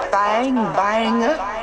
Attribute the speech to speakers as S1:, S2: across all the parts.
S1: Bang Bang.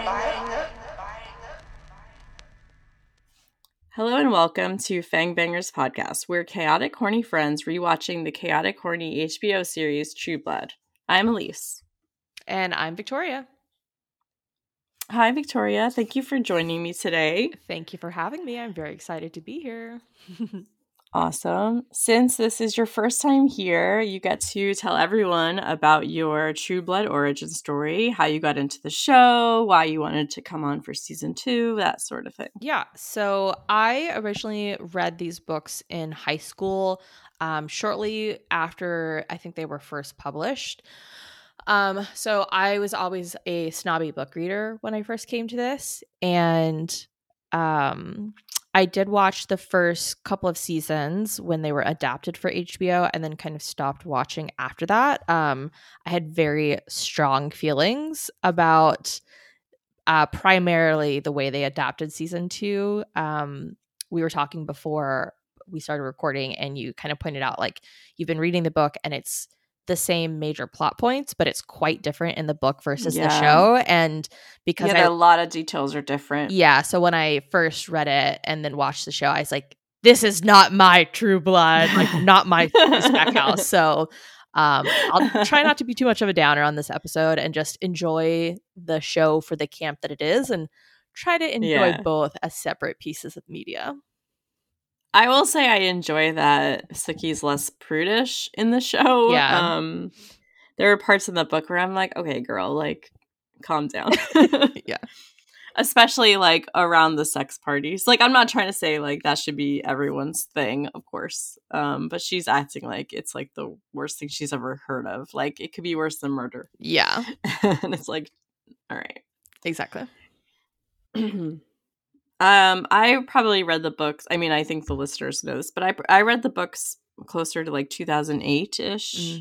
S2: Hello and welcome to Fang Bangers Podcast. We're chaotic, horny friends rewatching the chaotic, horny HBO series True Blood. I'm Elise.
S3: And I'm Victoria.
S2: Hi, Victoria. Thank you for joining me today.
S3: Thank you for having me. I'm very excited to be here.
S2: Awesome. Since this is your first time here, you get to tell everyone about your True Blood origin story, how you got into the show, why you wanted to come on for season 2, that sort of thing.
S3: Yeah. So I originally read these books in high school, shortly after I think they were first published. So I was always a snobby book reader when I first came to this. And I did watch the first couple of seasons when they were adapted for HBO and then kind of stopped watching after that. I had very strong feelings about primarily the way they adapted season 2. We were talking before we started recording and you kind of pointed out like you've been reading the book and it's the same major plot points, but it's quite different in the book versus the show. And because
S2: a lot of details are different.
S3: Yeah. So when I first read it and then watched the show, I was like, this is not my True Blood, like not my spec house. So I'll try not to be too much of a downer on this episode and just enjoy the show for the camp that it is and try to enjoy both as separate pieces of media.
S2: I will say I enjoy that Suki's less prudish in the show.
S3: Yeah.
S2: There are parts in the book where I'm like, okay, girl, like, calm down.
S3: Yeah.
S2: Especially, like, around the sex parties. Like, I'm not trying to say, like, that should be everyone's thing, of course. But she's acting like it's, like, the worst thing she's ever heard of. Like, it could be worse than murder.
S3: Yeah.
S2: And it's like, all right.
S3: Exactly.
S2: I probably read the books. I mean, I think the listeners know this, but I read the books closer to like 2008-ish.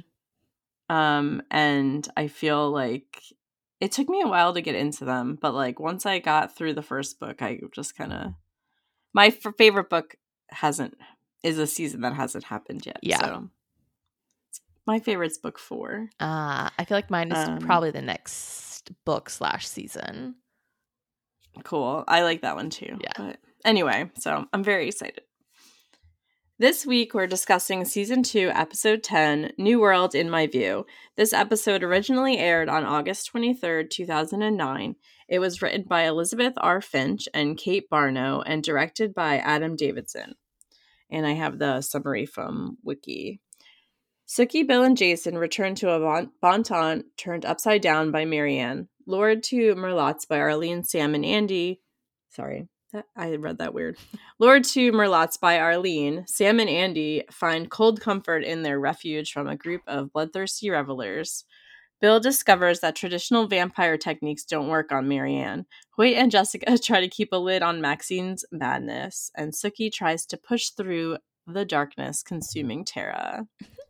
S2: And I feel like it took me a while to get into them, but like once I got through the first book, I just kind of my favorite book is a season that hasn't happened yet.
S3: Yeah.
S2: So my favorite's book 4.
S3: I feel like mine is probably the next book / season.
S2: Cool. I like that one too.
S3: Yeah.
S2: But anyway, so I'm very excited. This week, we're discussing Season 2, Episode 10, New World in My View. This episode originally aired on August 23rd, 2009. It was written by Elizabeth R. Finch and Kate Barno and directed by Adam Davidson. And I have the summary from Wiki. Suki, Bill, and Jason return to a Bon-Ton turned upside down by Marianne. Lured to Merlotte's by Arlene, Sam, and Andy. Sorry, I read that weird. Lured to Merlotte's by Arlene, Sam and Andy find cold comfort in their refuge from a group of bloodthirsty revelers. Bill discovers that traditional vampire techniques don't work on Marianne. Hoyt and Jessica try to keep a lid on Maxine's madness, and Suki tries to push through the darkness consuming Tara.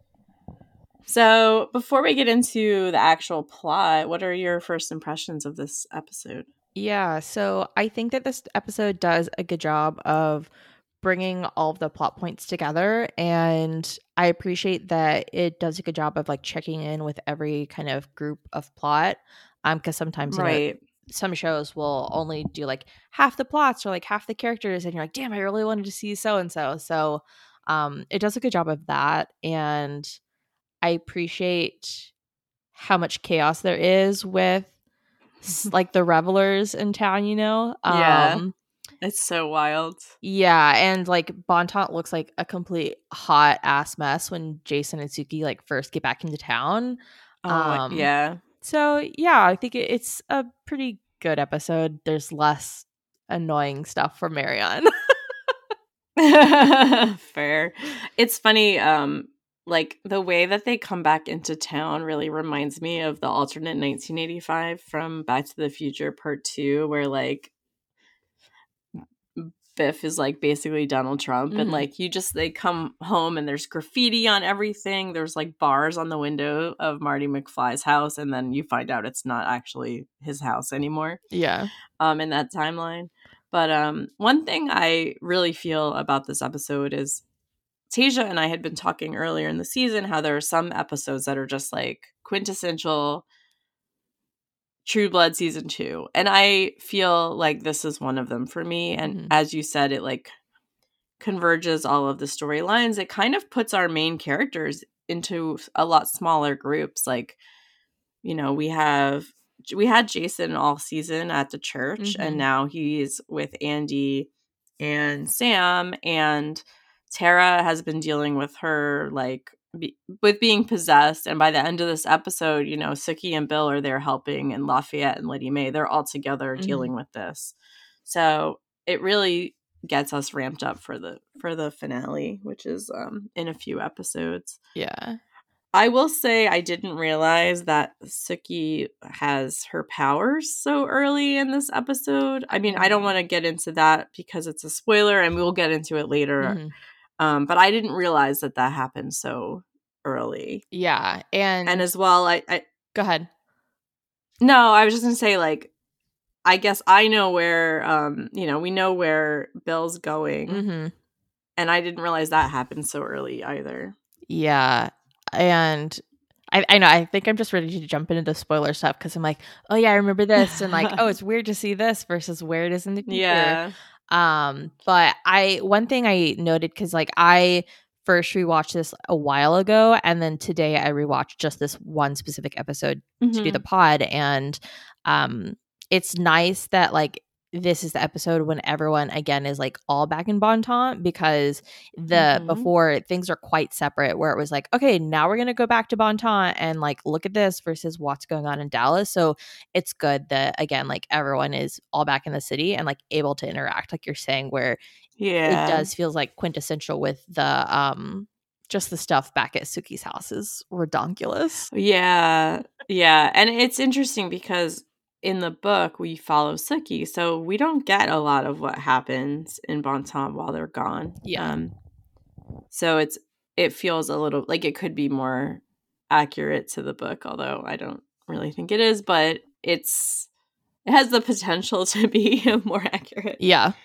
S2: So, before we get into the actual plot, what are your first impressions of this episode?
S3: Yeah, so I think that this episode does a good job of bringing all of the plot points together, and I appreciate that it does a good job of like checking in with every kind of group of plot. Because sometimes some shows will only do like half the plots or like half the characters, and you're like, damn, I really wanted to see so and so. So, it does a good job of that, and I appreciate how much chaos there is with like the revelers in town, you know?
S2: It's so wild.
S3: Yeah, and like Bon-Ton looks like a complete hot ass mess when Jason and Suki like first get back into town.
S2: Yeah.
S3: So yeah, I think it's a pretty good episode. There's less annoying stuff for Marianne.
S2: Fair. It's funny, like the way that they come back into town really reminds me of the alternate 1985 from Back to the Future Part 2, where like Biff is like basically Donald Trump, and like they come home and there's graffiti on everything. There's like bars on the window of Marty McFly's house, and then you find out it's not actually his house anymore.
S3: Yeah.
S2: In that timeline. But one thing I really feel about this episode is Tasia and I had been talking earlier in the season how there are some episodes that are just like quintessential True Blood season 2. And I feel like this is one of them for me. And as you said, it like converges all of the storylines. It kind of puts our main characters into a lot smaller groups. Like, you know, we had Jason all season at the church, and now he's with Andy and Sam, and Tara has been dealing with her like with being possessed. And by the end of this episode, you know, Sookie and Bill are there helping, and Lafayette and Lady Mae, they're all together dealing with this. So it really gets us ramped up for the finale, which is in a few episodes.
S3: Yeah.
S2: I will say I didn't realize that Sookie has her powers so early in this episode. I mean, I don't want to get into that because it's a spoiler, and we'll get into it later. But I didn't realize that happened so early.
S3: Yeah. And
S2: as well, I
S3: go ahead.
S2: No, I was just gonna say, like, I guess I know where you know, we know where Bill's going. And I didn't realize that happened so early either.
S3: Yeah. And I know, I think I'm just ready to jump into the spoiler stuff because I'm like, oh yeah, I remember this, and like, oh, it's weird to see this versus where it is in the future.
S2: Yeah.
S3: But one thing I noted, because like I first rewatched this a while ago, and then today I rewatched just this one specific episode to do the pod, and it's nice that like this is the episode when everyone again is like all back in Bon Ton, because before things are quite separate, where it was like, okay, now we're gonna go back to Bon Ton and like look at this versus what's going on in Dallas. So it's good that again, like everyone is all back in the city and like able to interact, like you're saying, where it does feels like quintessential with the just the stuff back at Sookie's house is redonkulous.
S2: Yeah. And it's interesting because in the book we follow Sookie, so we don't get a lot of what happens in Bon Ton while they're gone. So it feels a little like it could be more accurate to the book, although I don't really think it is, but it has the potential to be more accurate.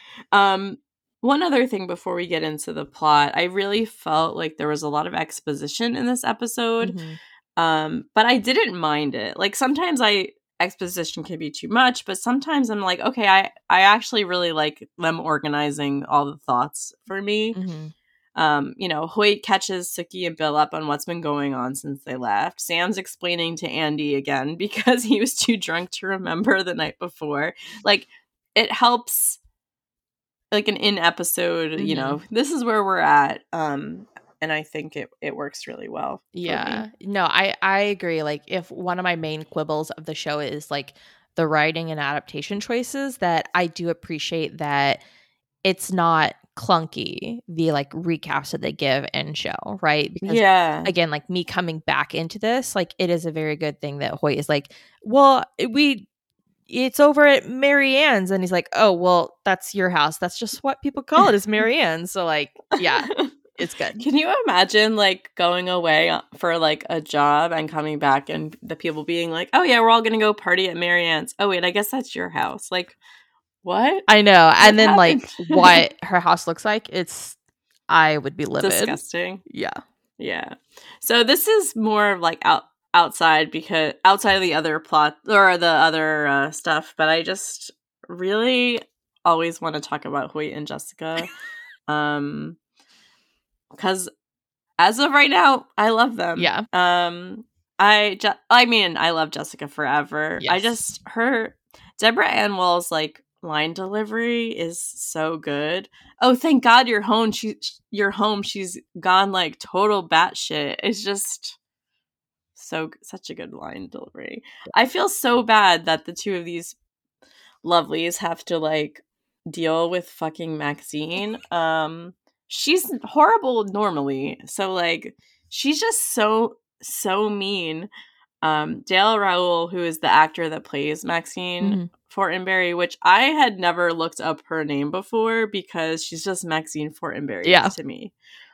S2: One other thing before we get into the plot, I really felt like there was a lot of exposition in this episode. But I didn't mind it. Like sometimes exposition can be too much, but sometimes I'm like, okay, I actually really like them organizing all the thoughts for me. You know, Hoyt catches Sookie and Bill up on what's been going on since they left. Sam's explaining to Andy again because he was too drunk to remember the night before. Like, it helps, like, an in-episode, you know, this is where we're at. And I think it works really well.
S3: No, I agree. Like, if one of my main quibbles of the show is like the writing and adaptation choices, that I do appreciate that it's not clunky, the like recaps that they give in show, right? Because again, like me coming back into this, like it is a very good thing that Hoyt is like, well, it's over at Mary Ann's, and he's like, oh, well, that's your house. That's just what people call it, is Mary Ann's. So like, yeah. It's good.
S2: Can you imagine like going away for like a job and coming back and the people being like, oh yeah, we're all gonna go party at Mary Ann's. Oh wait, I guess that's your house. Like, what?
S3: I know. What and then happened? Like what her house looks like, I would be livid.
S2: Disgusting.
S3: Yeah.
S2: So this is more of like outside of the other plot or the other stuff, but I just really always want to talk about Hoyt and Jessica. Because as of right now, I love them.
S3: Yeah.
S2: I mean, I love Jessica forever.
S3: Yes.
S2: Deborah Ann Woll's like line delivery is so good. Oh, thank God you're home. You're home. She's gone like total batshit. It's just such a good line delivery. I feel so bad that the two of these lovelies have to like deal with fucking Maxine. She's horrible normally. So like she's just so mean. Dale Raoul, who is the actor that plays Maxine Fortenberry, which I had never looked up her name before because she's just Maxine Fortenberry to me.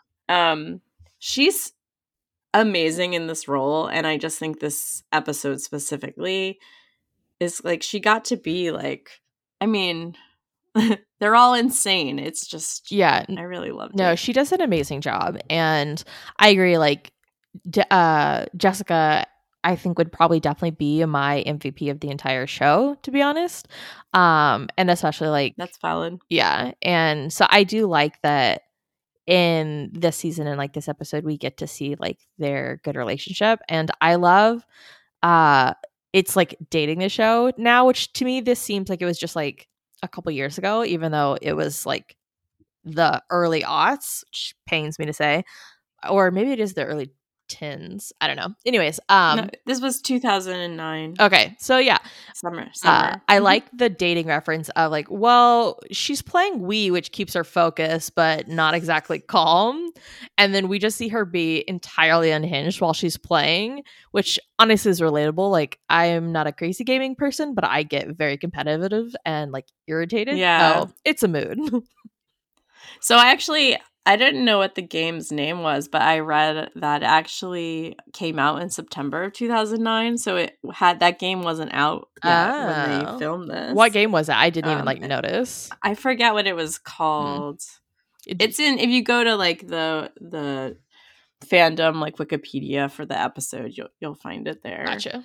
S2: She's amazing in this role, and I just think this episode specifically is like she got to be like, I mean, they're all insane. It's just, I really loved it.
S3: No, she does an amazing job. And I agree, like, Jessica, I think would probably definitely be my MVP of the entire show, to be honest. And especially like,
S2: That's valid.
S3: yeah. And so I do like that in this season and like this episode, we get to see like their good relationship. And I love it's like dating the show now, which to me, this seems like it was just like a couple years ago, even though it was like the early aughts, which pains me to say, or maybe it is the early tens. I don't know. Anyways,
S2: No, this was 2009.
S3: okay, so yeah,
S2: Summer.
S3: I like the dating reference of like, well, she's playing Wii, which keeps her focused, but not exactly calm. And then we just see her be entirely unhinged while she's playing, which honestly is relatable. Like, I am not a crazy gaming person, but I get very competitive and like irritated.
S2: Yeah.
S3: So it's a mood.
S2: So I didn't know what the game's name was, but I read that it actually came out in September of 2009. So that game wasn't out yet when they filmed this.
S3: What game was it? I didn't even like notice.
S2: I forget what it was called. It's in, if you go to like the fandom like Wikipedia for the episode, you'll find it there.
S3: Gotcha.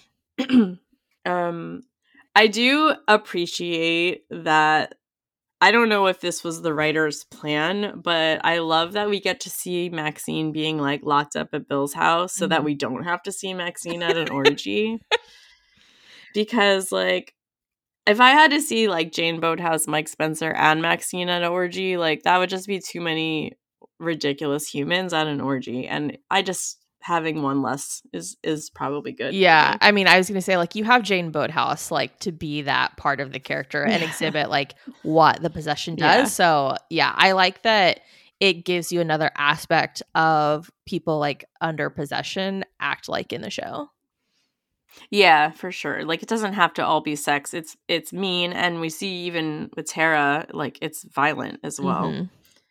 S2: I do appreciate that. I don't know if this was the writer's plan, but I love that we get to see Maxine being like locked up at Bill's house so that we don't have to see Maxine at an orgy. Because like, if I had to see like Jane Boathouse, Mike Spencer, and Maxine at an orgy, like that would just be too many ridiculous humans at an orgy. And having one less is probably good.
S3: Yeah, I mean, I was gonna say like you have Jane Boathouse like to be that part of the character and exhibit like what the possession does.
S2: Yeah.
S3: So yeah, I like that it gives you another aspect of people like under possession act like in the show.
S2: Yeah, for sure. Like it doesn't have to all be sex. It's mean, and we see even with Tara, like it's violent as well.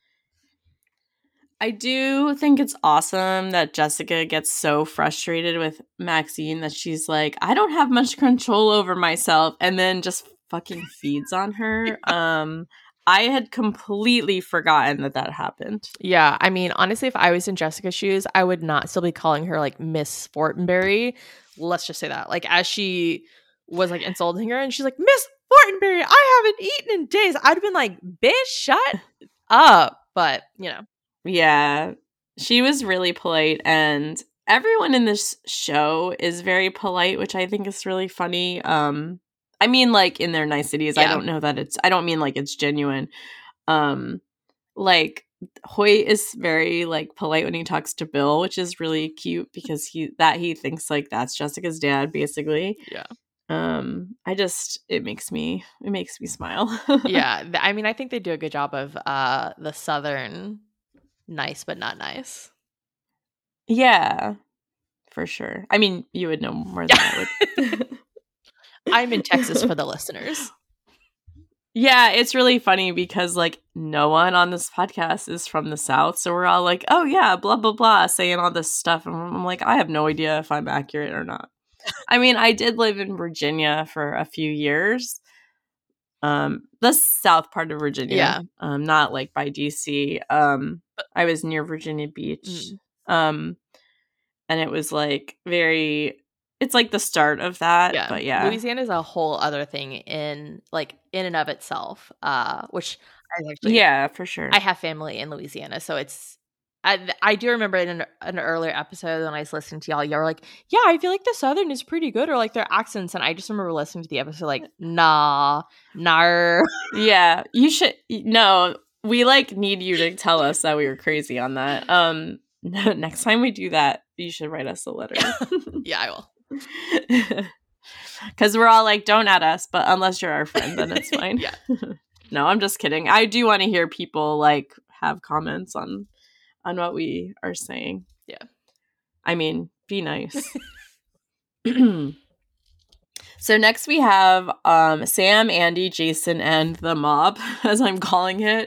S2: I do think it's awesome that Jessica gets so frustrated with Maxine that she's like, I don't have much control over myself, and then just fucking feeds on her. I had completely forgotten that happened.
S3: Yeah, I mean, honestly, if I was in Jessica's shoes, I would not still be calling her like Miss Fortenberry. Let's just say that. Like, as she was like insulting her, and she's like, Miss Fortenberry, I haven't eaten in days. I'd have been like, bitch, shut up. But, you know.
S2: Yeah, she was really polite, and everyone in this show is very polite, which I think is really funny. I mean, like in their niceties. Yeah. I don't mean like it's genuine. Like Hoyt is very like polite when he talks to Bill, which is really cute because he thinks like that's Jessica's dad, basically.
S3: Yeah.
S2: It makes me smile.
S3: Yeah, I mean, I think they do a good job of the Southern nice but not nice.
S2: Yeah, for sure. I mean, you would know more than I would.
S3: I'm in Texas for the listeners.
S2: Yeah, it's really funny because like no one on this podcast is from the South, so we're all like, "Oh yeah, blah blah blah," saying all this stuff, and I'm like, I have no idea if I'm accurate or not. I mean, I did live in Virginia for a few years. The south part of Virginia.
S3: Yeah.
S2: Not like by DC. I was near Virginia Beach. And it was like it's like the start of that.
S3: Yeah.
S2: But yeah.
S3: Louisiana is a whole other thing in and of itself. Which I actually,
S2: yeah, for sure.
S3: I have family in Louisiana, so it's I do remember in an earlier episode when I was listening to y'all were like, yeah, I feel like the Southern is pretty good, or like their accents, and I just remember listening to the episode like, nah.
S2: Yeah, you should. No, we like need you to tell us that we were crazy on that. Next time we do that, you should write us a letter.
S3: Yeah, I will.
S2: Because we're all like, don't add us, but unless you're our friend, then it's fine.
S3: Yeah.
S2: No, I'm just kidding. I do want to hear people like have comments on what we are saying.
S3: Yeah.
S2: I mean, be nice. So next we have Sam, Andy, Jason, and the mob, as I'm calling it.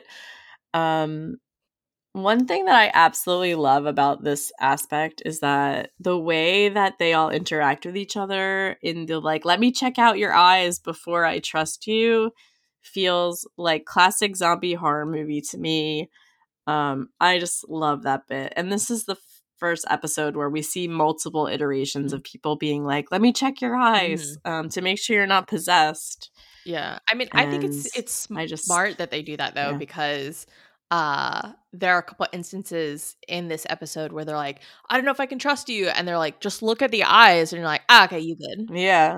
S2: One thing that I absolutely love about this aspect is that the way that they all interact with each other in the like, let me check out your eyes before I trust you, feels like classic zombie horror movie to me. I just love that bit. And this is first episode where we see multiple iterations of people being like, let me check your eyes to make sure you're not possessed.
S3: Yeah. I mean, I think it's smart that they do that though, because there are a couple instances in this episode where they're like, I don't know if I can trust you, and they're like, just look at the eyes, and you're like, okay, you good.
S2: Yeah.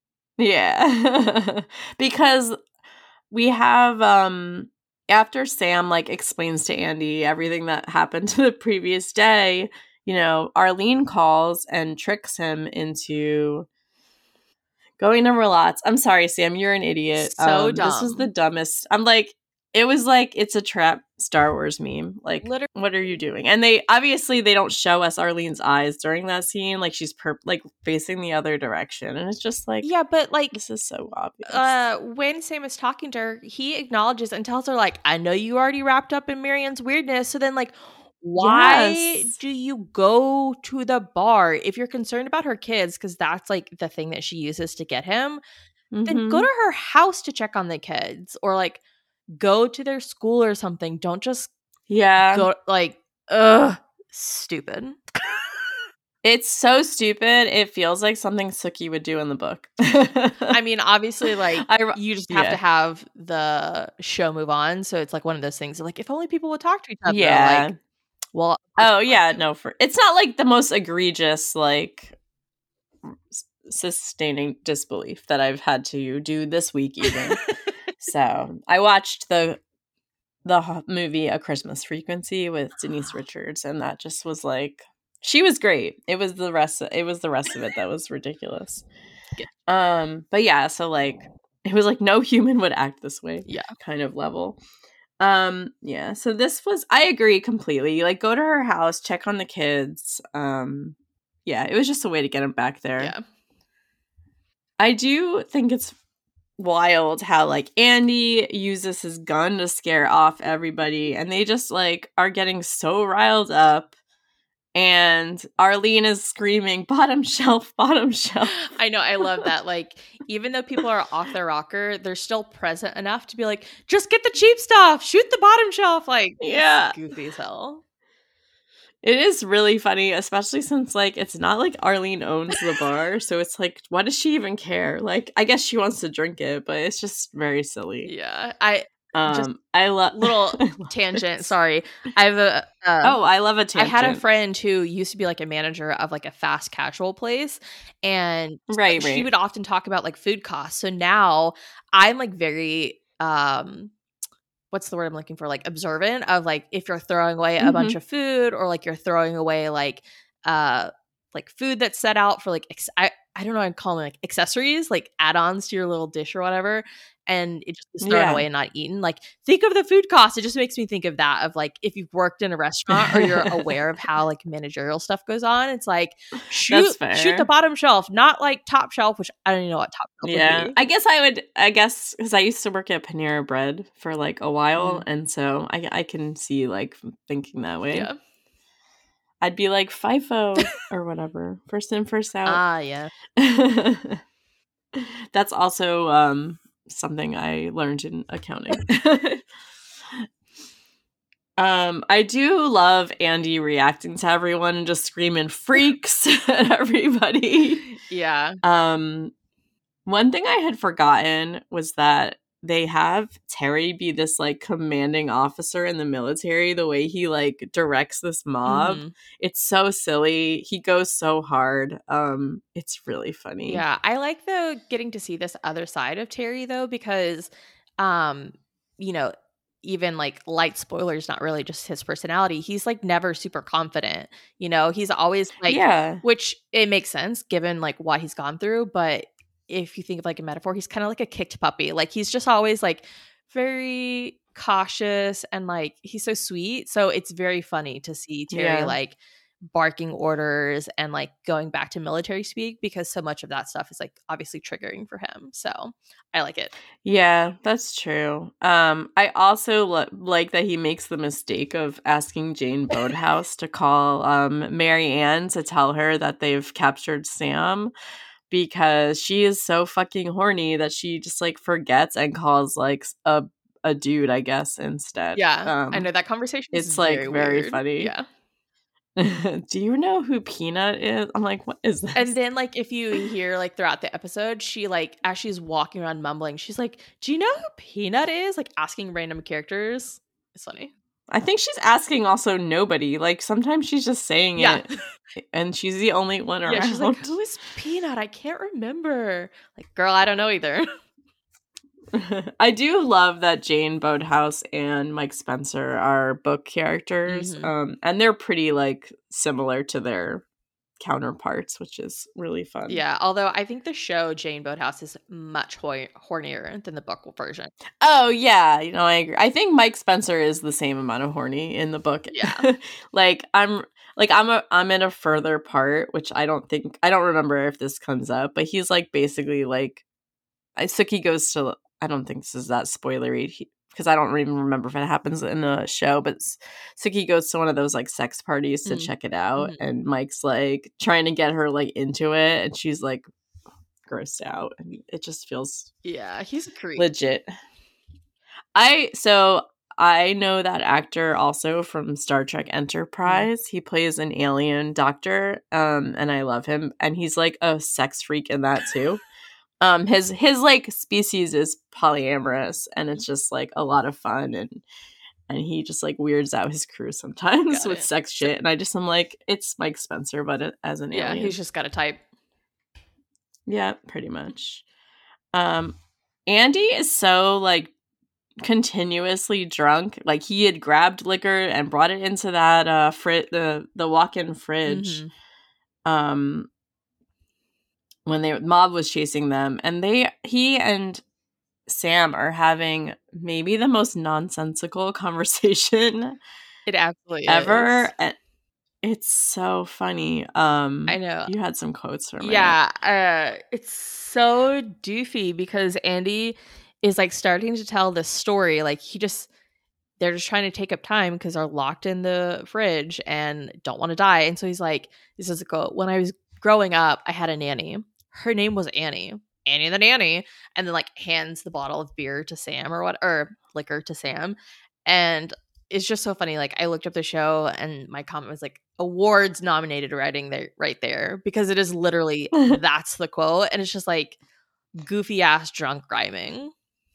S2: Because we have after Sam like explains to Andy everything that happened to the previous day, you know, Arlene calls and tricks him into going to Merlotte's. I'm sorry, Sam, you're an idiot.
S3: So dumb.
S2: This was the dumbest. I'm like, it was like, it's a trap Star Wars meme. Like, literally, what are you doing? And they don't show us Arlene's eyes during that scene. Like, she's like facing the other direction. And it's just like,
S3: yeah, but like,
S2: this is so obvious.
S3: When Sam is talking to her, he acknowledges and tells her, like, I know you already wrapped up in Marianne's weirdness. So then, like, why do you go to the bar if you're concerned about her kids? Because that's like the thing that she uses to get him. Then go to her house to check on the kids, or like go to their school or something. Don't just go like, stupid.
S2: It's so stupid. It feels like something Sookie would do in the book.
S3: I mean, obviously, like, you just have to have the show move on. So it's like one of those things like, if only people would talk to each other.
S2: Yeah.
S3: Like, well,
S2: it's not like the most egregious, like, sustaining disbelief that I've had to do this week even. So I watched the movie A Christmas Frequency with Denise Richards, and that just was like, she was great. It was the rest of it that was ridiculous. But yeah, so like it was like no human would act this way.
S3: Yeah.
S2: Kind of level. Yeah, so this was, I agree completely. Like, go to her house, check on the kids. Yeah, it was just a way to get him back there.
S3: Yeah.
S2: I do think it's wild how like Andy uses his gun to scare off everybody, and they just like are getting so riled up, and Arlene is screaming bottom shelf.
S3: I know, I love that. Like, even though people are off their rocker, they're still present enough to be like, just get the cheap stuff, shoot the bottom shelf. Like,
S2: yeah,
S3: goofy as hell.
S2: It is really funny, especially since, like, it's not like Arlene owns the bar, so it's like, why does she even care? Like, I guess she wants to drink it, but it's just very silly.
S3: Yeah, I
S2: love
S3: little tangent. Sorry, I have
S2: I love a tangent.
S3: I had a friend who used to be like a manager of like a fast casual place, and she would often talk about like food costs. So now I'm like very what's the word I'm looking for? Like observant of like if you're throwing away a bunch of food, or like you're throwing away like food that's set out for like I don't know, I'd call them like accessories, like add-ons to your little dish or whatever, and it just is thrown away and not eaten. Like, think of the food costs. It just makes me think of that, of like if you've worked in a restaurant or you're aware of how like managerial stuff goes on. It's like shoot the bottom shelf, not like top shelf, which I don't even know what top shelf would be.
S2: I guess because I used to work at Panera Bread for like a while, and so I can see like thinking that way.
S3: Yeah.
S2: I'd be like FIFO or whatever, first in, first out.
S3: Yeah.
S2: That's also something I learned in accounting. I do love Andy reacting to everyone and just screaming freaks at everybody.
S3: Yeah.
S2: One thing I had forgotten was that they have Terry be this like commanding officer in the military, the way he like directs this mob. It's so silly. He goes so hard. It's really funny.
S3: Yeah, I like getting to see this other side of Terry though, because you know, even like light spoilers, not really just his personality, he's like never super confident. You know, he's always like, which it makes sense given like what he's gone through, but if you think of like a metaphor, he's kind of like a kicked puppy. Like, he's just always like very cautious, and like he's so sweet. So it's very funny to see Terry like barking orders and like going back to military speak, because so much of that stuff is like obviously triggering for him. So I like it.
S2: Yeah, that's true. I also like that he makes the mistake of asking Jane Boathouse to call Mary Ann to tell her that they've captured Sam, because she is so fucking horny that she just like forgets and calls like a dude, I guess, instead.
S3: Yeah, I know that conversation.
S2: It's like very funny.
S3: Yeah,
S2: Do you know who Peanut is? I'm like, what is this?
S3: And then, like, if you hear, like, throughout the episode, she, like, as she's walking around mumbling, she's like, do you know who Peanut is? Like, asking random characters. It's funny.
S2: I think she's asking also nobody. Like, sometimes she's just saying it, and she's the only one around.
S3: Yeah, she's like, who is Peanut? I can't remember. Like, girl, I don't know either.
S2: I do love that Jane Boathouse and Mike Spencer are book characters, and they're pretty, like, similar to their counterparts, which is really fun.
S3: Yeah, although I think the show Jane Boathouse is much hornier than the book version.
S2: Oh yeah, I agree. I think Mike Spencer is the same amount of horny in the book.
S3: Yeah.
S2: I'm in a further part, which I don't remember if this comes up, but he's like basically like Sookie goes to, I don't think this is that spoilery because I don't even remember if it happens in the show, but Sookie goes to one of those like sex parties to check it out, and Mike's like trying to get her like into it, and she's like grossed out, and it just feels
S3: he's a creep.
S2: Legit. I know that actor also from Star Trek Enterprise. He plays an alien doctor, and I love him, and he's like a sex freak in that too. His like species is polyamorous, and it's just like a lot of fun, and he just like weirds out his crew sometimes with sex shit, and I'm like, it's Mike Spencer, but as an alien.
S3: He's just got a type.
S2: Yeah, pretty much. Andy is so like continuously drunk. Like, he had grabbed liquor and brought it into that the walk-in fridge. When the mob was chasing them, and he and Sam are having maybe the most nonsensical conversation
S3: it absolutely
S2: ever.
S3: Is.
S2: And it's so funny.
S3: I know
S2: you had some quotes from
S3: it. It's so doofy because Andy is like starting to tell this story. Like, they're just trying to take up time because they're locked in the fridge and don't want to die. And so he's like, this is a quote: "When I was growing up, I had a nanny. Her name was Annie the nanny," and then like hands the bottle of beer to Sam or liquor to Sam. And it's just so funny. Like, I looked up the show and my comment was like, awards nominated writing there, right there, because it is literally that's the quote, and it's just like goofy ass drunk rhyming.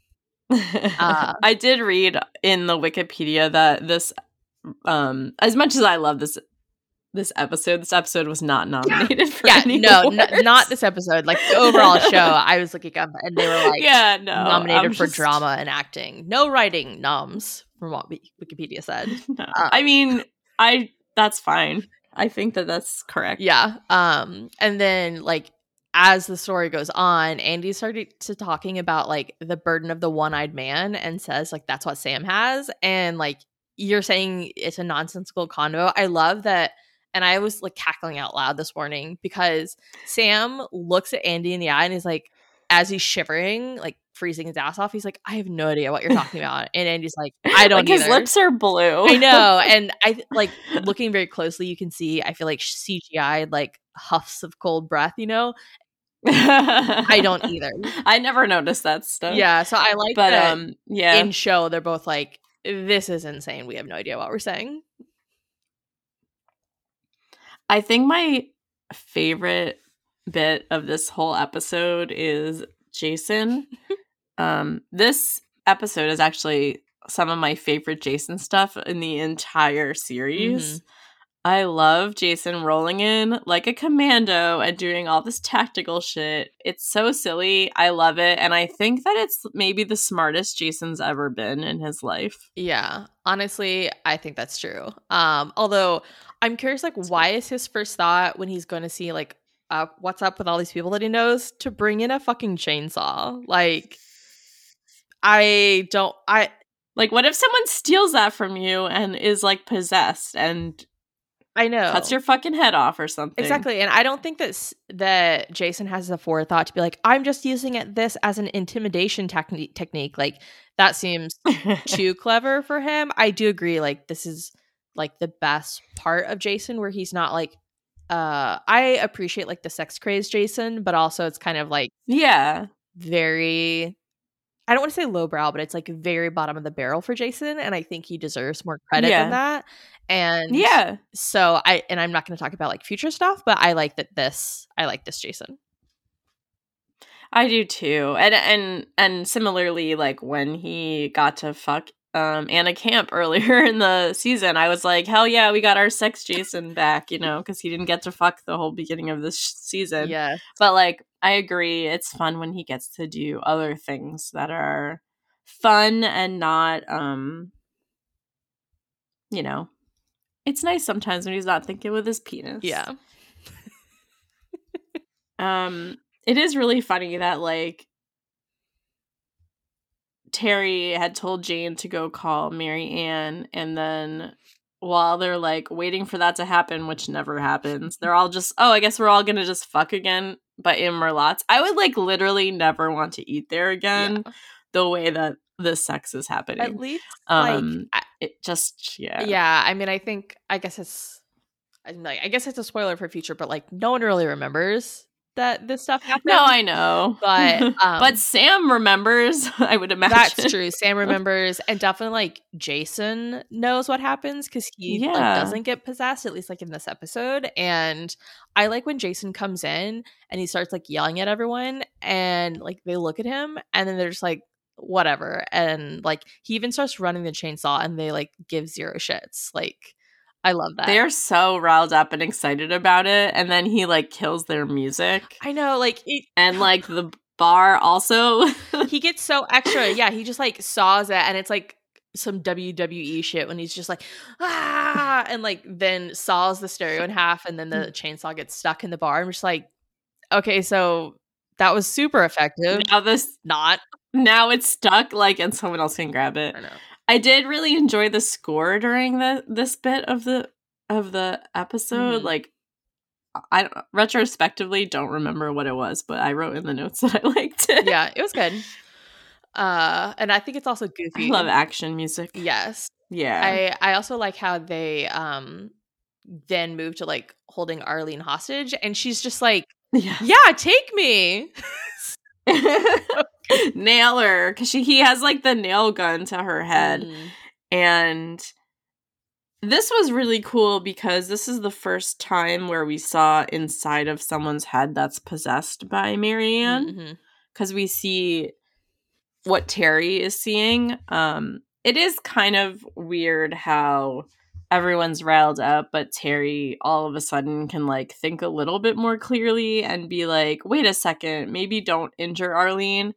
S2: I did read in the Wikipedia that this, as much as I love this episode was not nominated for any awards.
S3: Not this episode. Like, the overall show, I was looking up and they were like, nominated for drama and acting. No writing noms, from what Wikipedia said.
S2: No. I mean, that's fine. I think that's correct.
S3: Yeah. And then like, as the story goes on, Andy started to talking about like the burden of the one-eyed man and says like that's what Sam has. And like, you're saying it's a nonsensical convo. I love that. And I was like cackling out loud this morning because Sam looks at Andy in the eye and is like, as he's shivering, like freezing his ass off, he's like, I have no idea what you're talking about. And Andy's like, I don't
S2: like, his lips are blue.
S3: I know. And I like looking very closely, you can see, I feel like CGI like huffs of cold breath, I don't either.
S2: I never noticed that stuff.
S3: Yeah, so I like that. In show, they're both like, this is insane. We have no idea what we're saying.
S2: I think my favorite bit of this whole episode is Jason. This episode is actually some of my favorite Jason stuff in the entire series. I love Jason rolling in like a commando and doing all this tactical shit. It's so silly. I love it. And I think that it's maybe the smartest Jason's ever been in his life.
S3: Yeah. Honestly, I think that's true. Although I'm curious, like, why is his first thought when he's going to see like what's up with all these people that he knows to bring in a fucking chainsaw? Like,
S2: like, what if someone steals that from you and is like possessed and
S3: I know
S2: cuts your fucking head off or something?
S3: Exactly. And I don't think that Jason has the forethought to be like, I'm just using this as an intimidation technique. Like, that seems too clever for him. I do agree. Like, this is like the best part of Jason, where he's not like, I appreciate like the sex crazed Jason, but also it's kind of like,
S2: yeah,
S3: very I don't want to say lowbrow, but it's like very bottom of the barrel for Jason, and I think he deserves more credit than
S2: Yeah.
S3: that. And
S2: Yeah.
S3: so I'm not going to talk about like future stuff, but I like this Jason.
S2: I do too. And similarly, like when he got to fuck Anna Camp earlier in the season, I was like, hell yeah, we got our sex Jason back, you know, because he didn't get to fuck the whole beginning of this season.
S3: Yeah.
S2: But like, I agree, it's fun when he gets to do other things that are fun and not you know, it's nice sometimes when he's not thinking with his penis.
S3: Yeah.
S2: It is really funny that like Terry had told Jane to go call Mary Ann, and then while they're like waiting for that to happen, which never happens, they're all just, oh, I guess we're all gonna just fuck again, but in Merlotte's. I would like literally never want to eat there again.
S3: Yeah.
S2: The way that the sex is happening.
S3: At least like
S2: it just
S3: Yeah, I mean, I guess it's a spoiler for future, but like no one really remembers that this stuff happened.
S2: No, I know.
S3: But
S2: but Sam remembers, I would imagine.
S3: That's true. Sam remembers, and definitely like Jason knows what happens because he like doesn't get possessed, at least like in this episode. And I like when Jason comes in and he starts like yelling at everyone, and like they look at him and then they're just like, whatever. And like he even starts running the chainsaw and they like give zero shits. Like, I love that.
S2: They're so riled up and excited about it, and then he like kills their music.
S3: I know, like
S2: and like the bar also.
S3: He gets so extra. Yeah, he just like saws it, and it's like some WWE shit when he's just like and like then saws the stereo in half, and then the chainsaw gets stuck in the bar. I'm just like, okay, so that was super effective. Now
S2: it's stuck, like, and someone else can grab it.
S3: I know.
S2: I did really enjoy the score during this bit of the episode.
S3: Mm-hmm.
S2: Like, I retrospectively don't remember what it was, but I wrote in the notes that I liked it.
S3: Yeah, it was good. And I think it's also goofy.
S2: I love action music.
S3: Yes.
S2: Yeah.
S3: I also like how they then move to like holding Arlene hostage, and she's just like, yeah, take me.
S2: Nail her, because he has like the nail gun to her head. And this was really cool because this is the first time where we saw inside of someone's head that's possessed by Mary Ann, because we see what Terry is seeing. It is kind of weird how everyone's riled up, but Terry all of a sudden can like think a little bit more clearly and be like, wait a second, maybe don't injure Arlene.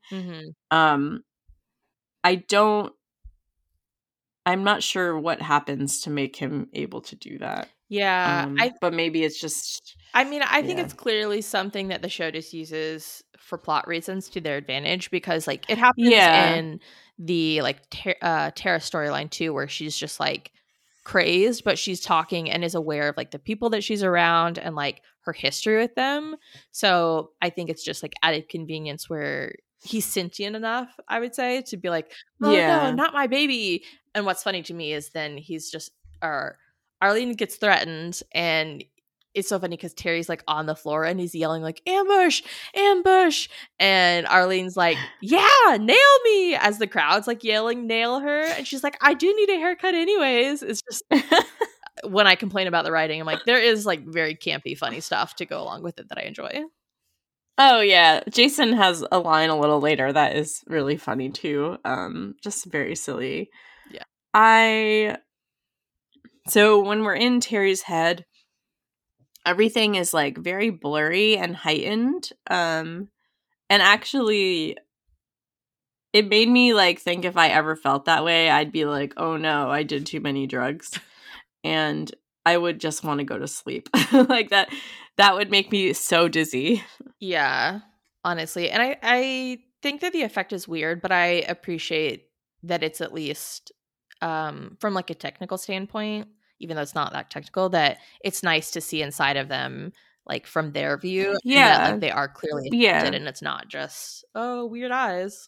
S2: I'm not sure what happens to make him able to do that.
S3: Yeah.
S2: But maybe it's just,
S3: I mean, I think it's clearly something that the show just uses for plot reasons to their advantage, because like it happens in the like Tara storyline too, where she's just like crazed, but she's talking and is aware of like the people that she's around and like her history with them. So I think it's just like added convenience where he's sentient enough, I would say, to be like, oh no, not my baby. And what's funny to me is then he's just, Arlene gets threatened, and it's so funny because Terry's like on the floor and he's yelling like, ambush, ambush. And Arlene's like, yeah, nail me, as the crowd's like yelling, nail her. And she's like, I do need a haircut anyways. It's just when I complain about the writing, I'm like, there is like very campy, funny stuff to go along with it that I enjoy.
S2: Oh yeah, Jason has a line a little later that is really funny too. Just very silly.
S3: Yeah.
S2: So when we're in Terry's head, everything is like very blurry and heightened. And actually it made me like think if I ever felt that way, I'd be like, oh no, I did too many drugs. And I would just want to go to sleep. Like that would make me so dizzy.
S3: Yeah, honestly. And I think that the effect is weird, but I appreciate that it's at least from like a technical standpoint, even though it's not that technical, that it's nice to see inside of them, like from their view.
S2: Yeah.
S3: And that, like, they are clearly affected, and it's not just, oh, weird eyes.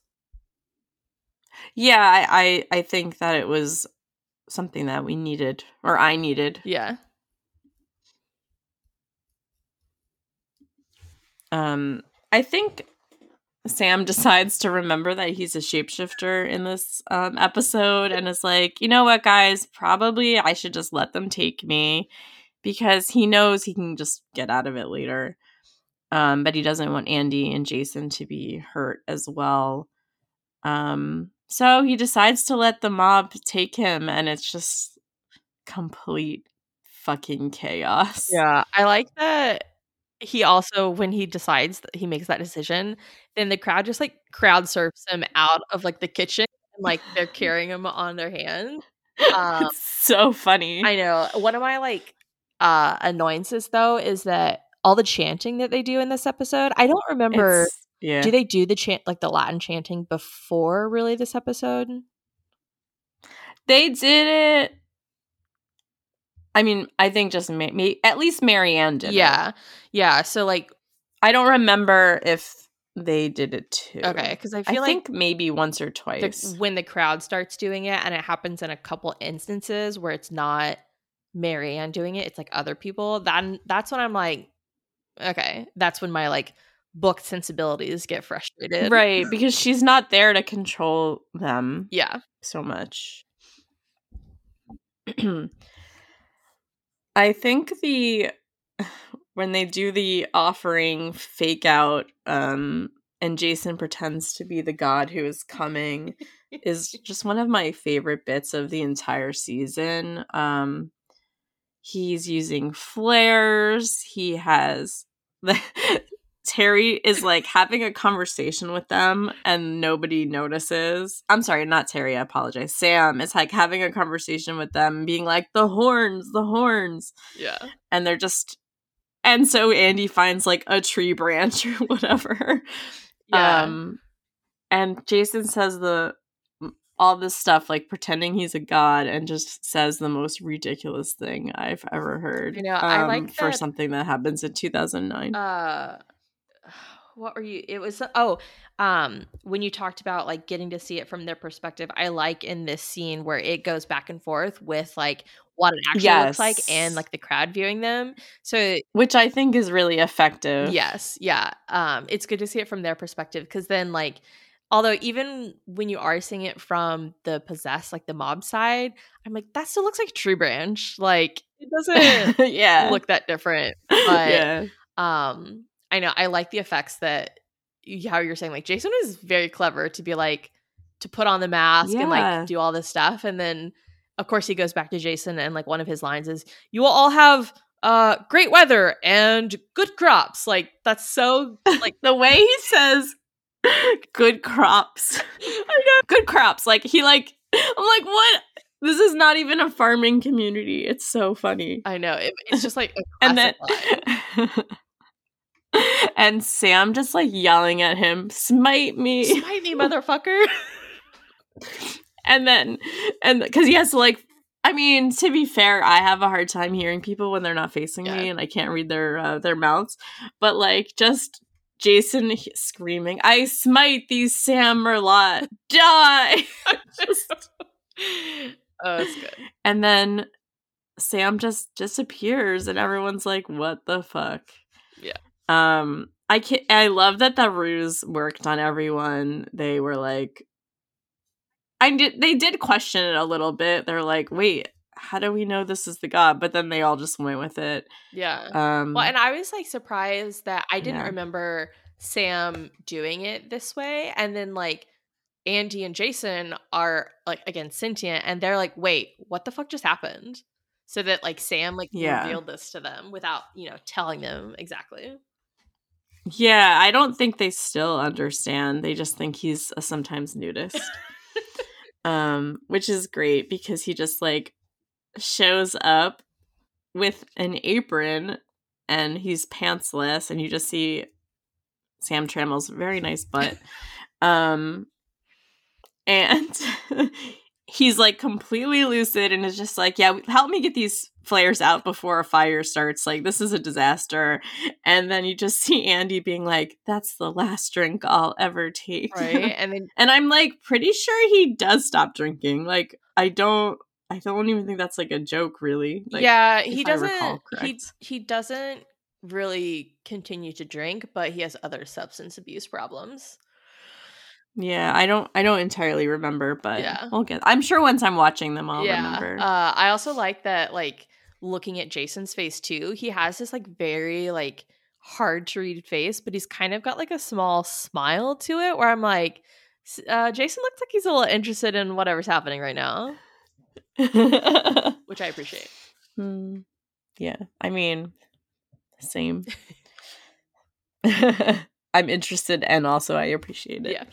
S2: Yeah, I think that it was something that we needed, or I needed.
S3: Yeah.
S2: I think Sam decides to remember that he's a shapeshifter in this episode and is like, you know what, guys, probably I should just let them take me because he knows he can just get out of it later. But he doesn't want Andy and Jason to be hurt as well. So he decides to let the mob take him, and it's just complete fucking chaos.
S3: Yeah, I like that. He also, when he decides that he makes that decision, then the crowd just like crowd surfs him out of like the kitchen and like they're carrying him on their hands.
S2: It's so funny.
S3: I know. One of my like annoyances though is that all the chanting that they do in this episode, I don't remember. Do they do the chant, like the Latin chanting, before really this episode?
S2: They did it. I mean, I think just at least Marianne did it.
S3: Yeah. So like,
S2: I don't remember if they did it too.
S3: Okay, because I
S2: think maybe once or twice.
S3: When the crowd starts doing it, and it happens in a couple instances where it's not Marianne doing it, it's like other people. That's when I'm like, okay, that's when my like book sensibilities get frustrated,
S2: right? Because she's not there to control them.
S3: Yeah,
S2: so much. I think when they do the offering fake out, and Jason pretends to be the god who is coming, is just one of my favorite bits of the entire season. He's using flares. He has Terry is like having a conversation with them and nobody notices. I'm sorry, not Terry, I apologize. Sam is like having a conversation with them, being like, the horns.
S3: Yeah.
S2: And they're just, and so Andy finds like a tree branch or whatever.
S3: Yeah.
S2: And Jason says all this stuff, like pretending he's a god, and just says the most ridiculous thing I've ever heard.
S3: You know, I like
S2: for something that happens in 2009.
S3: What were you? It was when you talked about like getting to see it from their perspective. I like in this scene where it goes back and forth with like what it actually looks like and like the crowd viewing them. So,
S2: which I think is really effective.
S3: Yes, yeah. It's good to see it from their perspective because then like. Although even when you are seeing it from the possessed, like the mob side, I'm like, that still looks like a tree branch. Like it doesn't look that different. But I know I like the effects that how you're saying, like Jason is very clever to be like to put on the mask and like do all this stuff. And then of course he goes back to Jason and like one of his lines is, "You will all have great weather and good crops." Like that's so like
S2: the way he says good crops. I know. Good crops. Like he like I'm like, what? This is not even a farming community. It's so funny.
S3: I know. It's just like a classic line.
S2: And Sam just like yelling at him, smite me,
S3: motherfucker.
S2: and because he has to like, I mean, to be fair, I have a hard time hearing people when they're not facing me and I can't read their mouths, but like just Jason screaming, "I smite thee, Sam Merlot, die!"
S3: Oh, it's good.
S2: And then Sam just disappears, and everyone's like, "What the fuck?"
S3: Yeah.
S2: I love that the ruse worked on everyone. They were like, they did question it a little bit. They're like, "Wait, how do we know this is the god?" But then they all just went with it.
S3: Yeah. Well, and I was like surprised that I didn't remember Sam doing it this way. And then like Andy and Jason are like again sentient and they're like, "Wait, what the fuck just happened?" So that like Sam like revealed this to them without, telling them exactly.
S2: Yeah, I don't think they still understand. They just think he's a sometimes nudist. Which is great because he just like shows up with an apron and he's pantsless and you just see Sam Trammell's very nice butt. And he's like completely lucid and is just like, yeah, help me get these flares out before a fire starts. Like, this is a disaster. And then you just see Andy being like, that's the last drink I'll ever take.
S3: Right.
S2: And I'm like pretty sure he does stop drinking. Like, I don't even think that's like a joke, really. Like,
S3: yeah, he doesn't. He doesn't really continue to drink, but he has other substance abuse problems.
S2: Yeah, I don't entirely remember, but
S3: Yeah.
S2: I'm sure once I'm watching them I'll
S3: Yeah.
S2: remember.
S3: I also like that, like, looking at Jason's face too, he has this like very like hard to read face, but he's kind of got like a small smile to it where I'm like, Jason looks like he's a little interested in whatever's happening right now, which I appreciate.
S2: Yeah, I mean, same. I'm interested and also I appreciate it.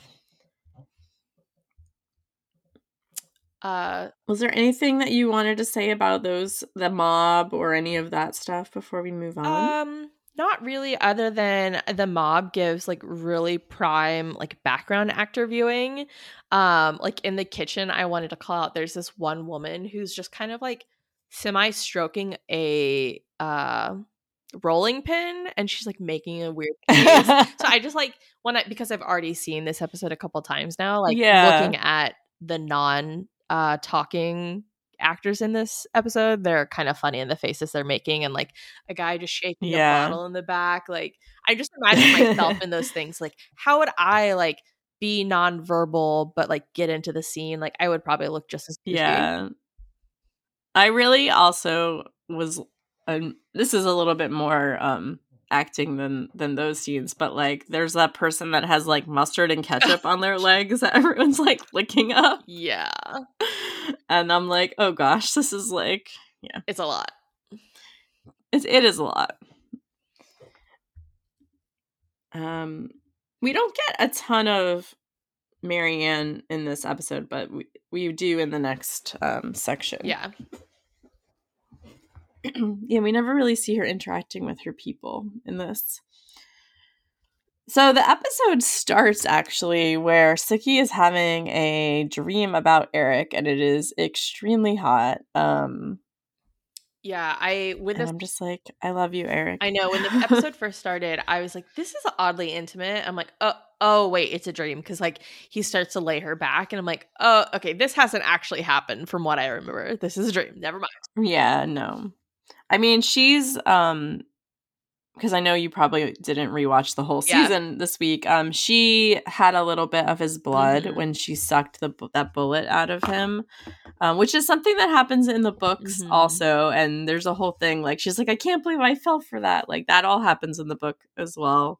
S3: Yeah.
S2: Was there anything that you wanted to say about the mob or any of that stuff before we move on?
S3: Not really, other than the mob gives like really prime like background actor viewing. Like in the kitchen, I wanted to call out there's this one woman who's just kind of like semi stroking a rolling pin and she's like making a weird face. So I just like because I've already seen this episode a couple times now, like looking at the non talking actors in this episode, they're kind of funny in the faces they're making, and like a guy just shaking a bottle in the back. Like I just imagine myself in those things. Like how would I like be nonverbal but like get into the scene? Like I would probably look just as goofy.
S2: Yeah. I really also was this is a little bit more acting than those scenes, but like there's that person that has like mustard and ketchup on their legs that everyone's like licking up.
S3: Yeah.
S2: And I'm like, oh gosh, this is like, yeah.
S3: It's a lot.
S2: It is a lot. We don't get a ton of Marianne in this episode, but we do in the next section.
S3: Yeah.
S2: Yeah, we never really see her interacting with her people in this. So the episode starts actually where Sookie is having a dream about Eric, and it is extremely hot.
S3: Yeah,
S2: I'm just like, I love you, Eric.
S3: I know when the episode first started, I was like, this is oddly intimate. I'm like, oh wait, it's a dream, because like he starts to lay her back, and I'm like, oh, okay, this hasn't actually happened from what I remember. This is a dream. Never mind.
S2: Yeah, no. I mean, she's because I know you probably didn't rewatch the whole season this week. She had a little bit of his blood when she sucked that bullet out of him, which is something that happens in the books also. And there's a whole thing like she's like, I can't believe I fell for that. Like that all happens in the book as well.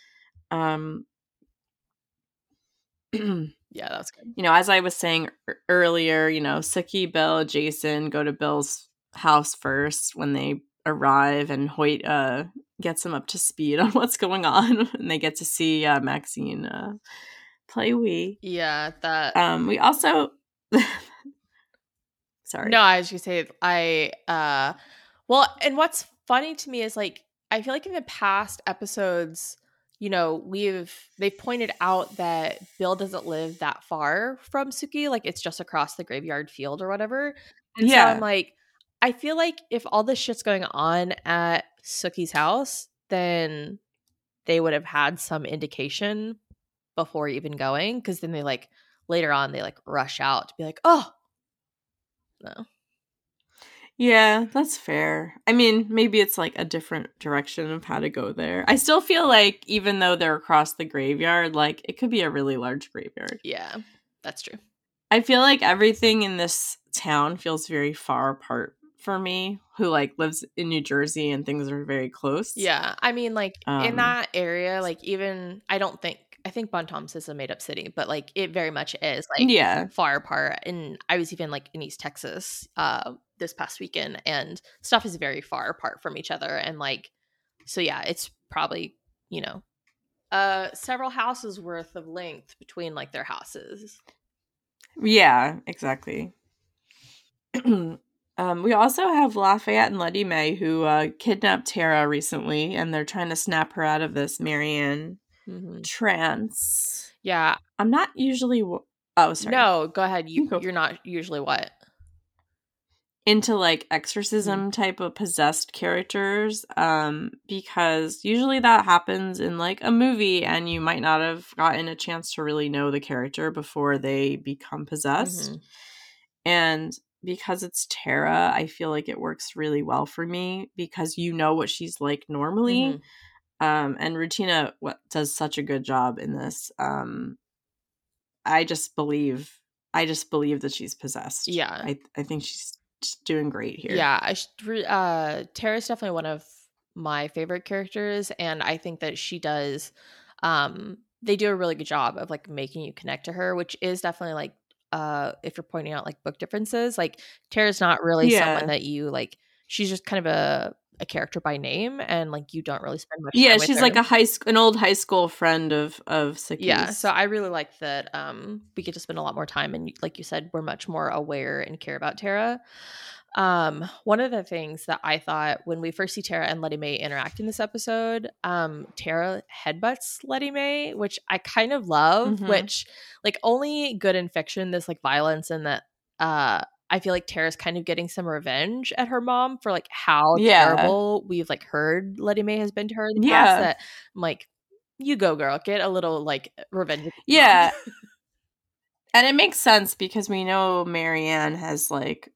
S3: Yeah, that's good.
S2: You know, as I was saying earlier, you know, Sookie, Bill, Jason go to Bill's house first when they arrive, and Hoyt gets them up to speed on what's going on, and they get to see Maxine play Wii.
S3: Yeah, that.
S2: We also. Sorry.
S3: No, I was gonna say well, and what's funny to me is like I feel like in the past episodes, you know, they've pointed out that Bill doesn't live that far from Sookie, like it's just across the graveyard field or whatever. And so I'm like, I feel like if all this shit's going on at Sookie's house, then they would have had some indication before even going, because then they like later on they like rush out to be like, oh no.
S2: Yeah, that's fair. I mean, maybe it's like a different direction of how to go there. I still feel like even though they're across the graveyard, like it could be a really large graveyard.
S3: Yeah, that's true.
S2: I feel like everything in this town feels very far apart for me, who like lives in New Jersey and things are very close.
S3: Yeah, I mean, like in that area, like even I think Bontom's is a made up city, but like it very much is like far apart. And I was even like in East Texas this past weekend, and stuff is very far apart from each other. And like, so yeah, it's probably, you know, several houses worth of length between like their houses.
S2: Yeah, exactly. We also have Lafayette and Letty Mae, who kidnapped Tara recently, and they're trying to snap her out of this Marianne trance.
S3: Yeah.
S2: I'm not usually... Oh, sorry.
S3: No, go ahead. You're not usually what?
S2: Into like exorcism type of possessed characters, because usually that happens in like a movie and you might not have gotten a chance to really know the character before they become possessed. And because it's Tara, I feel like it works really well for me because you know what she's like normally. And Rutina does such a good job in this. I just believe that she's possessed.
S3: Yeah.
S2: I think she's just doing great here.
S3: Yeah, Tara's definitely one of my favorite characters, and I think that she does. They do a really good job of like making you connect to her, which is definitely like, if you're pointing out like book differences, like Tara's not really someone
S2: Yeah.
S3: that you like. She's just kind of a character by name, and like you don't really spend much
S2: Yeah,
S3: time with
S2: she's
S3: her.
S2: like an old high school friend of Suki's.
S3: Yeah, so I really like that we get to spend a lot more time, and like you said, we're much more aware and care about Tara. One of the things that I thought when we first see Tara and Letty Mae interact in this episode, Tara headbutts Letty Mae, which I kind of love, which like only good in fiction, this like violence, and that I feel like Tara's kind of getting some revenge at her mom for like how terrible we've like heard Letty Mae has been to her in the past. That I'm like, you go, girl, get a little like revenge.
S2: Yeah. And it makes sense because we know Marianne has like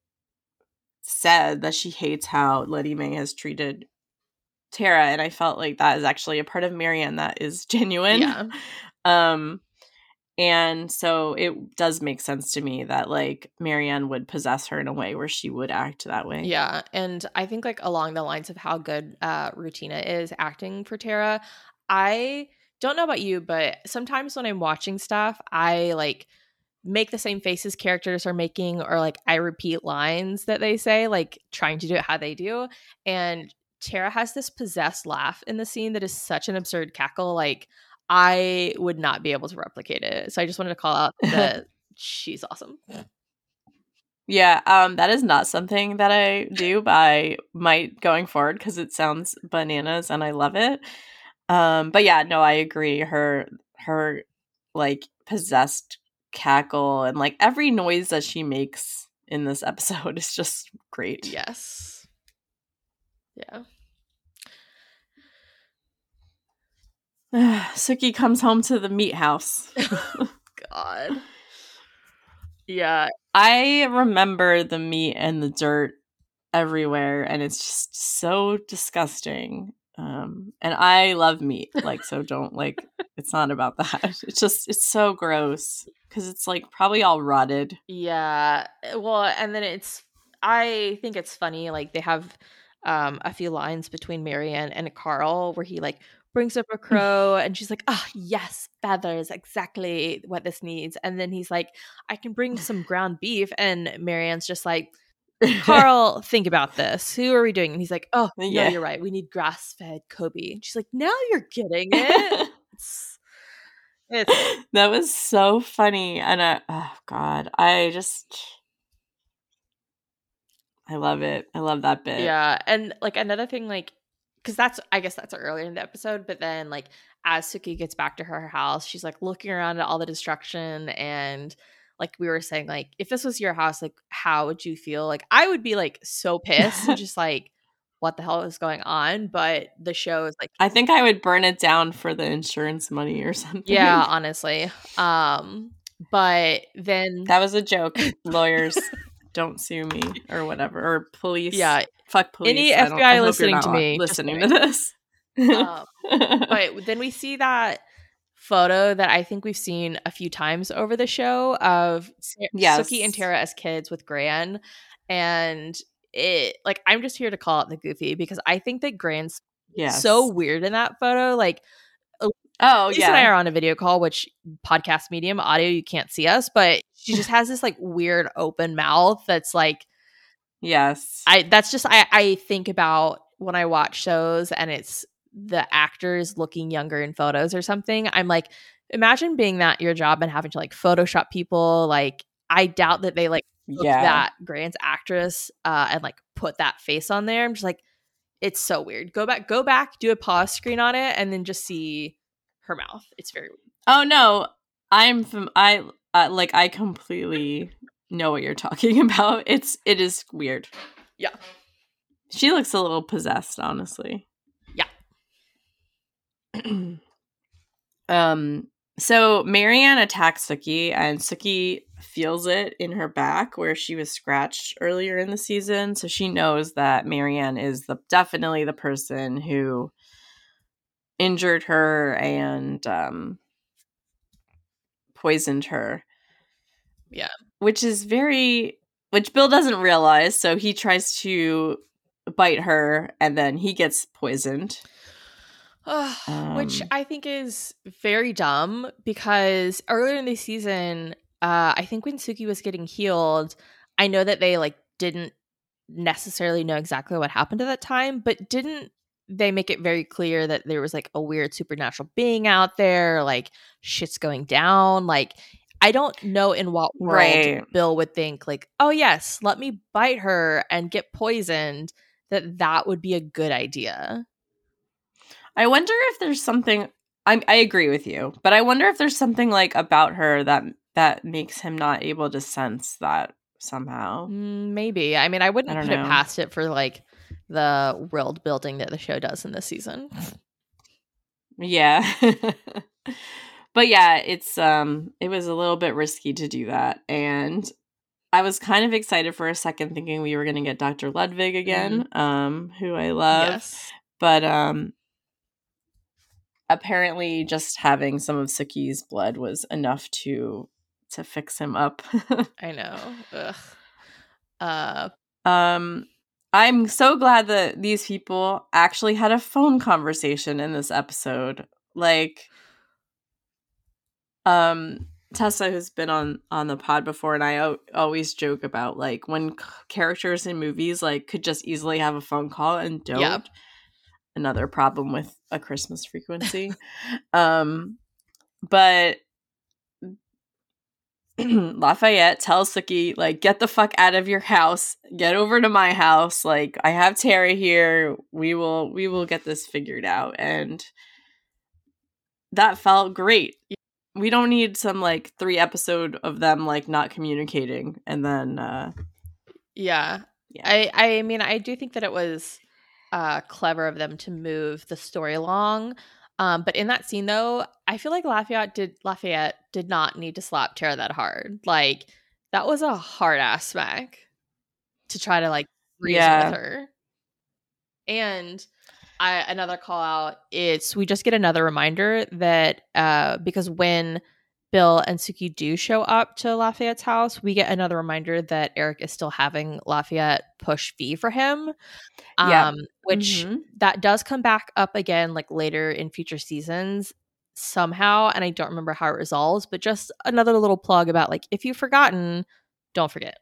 S2: said that she hates how Letty Mae has treated Tara, and I felt like that is actually a part of Marianne that is genuine.
S3: Yeah.
S2: And so it does make sense to me that like Marianne would possess her in a way where she would act that way.
S3: Yeah, and I think like along the lines of how good Rutina is acting for Tara, I don't know about you, but sometimes when I'm watching stuff, I like make the same faces characters are making, or like I repeat lines that they say, like trying to do it how they do. And Tara has this possessed laugh in the scene that is such an absurd cackle. Like I would not be able to replicate it. So I just wanted to call out that she's awesome.
S2: Yeah, that is not something that I do, but I might going forward because it sounds bananas and I love it. But yeah, no, I agree. Her like possessed cackle and like every noise that she makes in this episode is just great.
S3: Yes. Yeah.
S2: Suki comes home to the meat house.
S3: God. Yeah.
S2: I remember the meat and the dirt everywhere, and it's just so disgusting. And I love meat, like, so don't like, it's not about that. It's so gross because it's like probably all rotted.
S3: Yeah. Well, and then I think it's funny, like they have a few lines between Marianne and Carl where he like brings up a crow and she's like, oh yes, feathers, exactly what this needs. And then he's like, I can bring some ground beef, and Marianne's just like, Carl, think about this. Who are we doing? And he's like, oh, yeah, no, you're right. We need grass-fed Kobe. And she's like, now you're getting it.
S2: That was so funny. And oh God, I love it. I love that bit.
S3: Yeah. And like another thing, like, because I guess that's earlier in the episode, but then like as Suki gets back to her house, she's like looking around at all the destruction, and like we were saying, like if this was your house, like how would you feel? Like I would be like so pissed and just like, what the hell is going on? But the show is like,
S2: I think I would burn it down for the insurance money or something.
S3: Yeah, honestly. But then
S2: that was a joke. Lawyers, don't sue me or whatever, or police.
S3: Yeah,
S2: fuck police.
S3: Any FBI listening to me,
S2: listening to this.
S3: But then we see that photo that I think we've seen a few times over the show of Suki and Tara as kids with Gran, and it like I'm just here to call out the goofy because I think that Gran's so weird in that photo. Like, Lisa and I are on a video call, which podcast medium audio, you can't see us, but she just has this like weird open mouth that's like, I think about when I watch shows and it's the actors looking younger in photos or something. I'm like, imagine being that your job and having to like Photoshop people. Like, I doubt that they like took that Gran's actress and like put that face on there. I'm just like, it's so weird. Go back, do a pause screen on it, and then just see her mouth. It's very weird.
S2: Oh no, I completely know what you're talking about. It is weird.
S3: Yeah,
S2: she looks a little possessed, honestly.
S3: Yeah.
S2: So Marianne attacks Suki, and Suki feels it in her back where she was scratched earlier in the season. So she knows that Marianne is definitely the person who injured her and poisoned her.
S3: Yeah.
S2: Which Bill doesn't realize, so he tries to bite her, and then he gets poisoned.
S3: Which I think is very dumb, because earlier in the season, I think when Suki was getting healed, I know that they like didn't necessarily know exactly what happened at that time, but didn't they make it very clear that there was like a weird supernatural being out there, like shit's going down? Like, I don't know in what world
S2: Right.
S3: Bill would think like, oh yes, let me bite her and get poisoned, that would be a good idea.
S2: I wonder if there's something. I agree with you, but I wonder if there's something like about her that makes him not able to sense that somehow.
S3: Maybe. I mean, I wouldn't
S2: don't
S3: put it
S2: know.
S3: past it for like the world building that the show does in this season.
S2: Yeah. But yeah, it was a little bit risky to do that, and I was kind of excited for a second, thinking we were going to get Dr. Ludwig again, who I love.
S3: Yes.
S2: But apparently just having some of Suki's blood was enough to fix him up.
S3: I know. Ugh.
S2: I'm so glad that these people actually had a phone conversation in this episode. Like, Tessa, who's been on the pod before, and I always joke about like when characters in movies like could just easily have a phone call and don't.
S3: Yep.
S2: Another problem with a Christmas frequency. But Lafayette tells Suki, like, get the fuck out of your house, get over to my house, like, I have Tara here, we will get this figured out. And that felt great. We don't need some like 3 episode of them like not communicating and then
S3: Yeah. I mean, I do think that it was clever of them to move the story along. But in that scene, though, I feel like Lafayette did not need to slap Tara that hard. Like, that was a hard ass smack to try to like reason with her. And another call out is we just get another reminder that because when Bill and Suki do show up to Lafayette's house, we get another reminder that Eric is still having Lafayette push V for him. Which that does come back up again like later in future seasons somehow, and I don't remember how it resolves, but just another little plug about like, if you've forgotten, don't forget.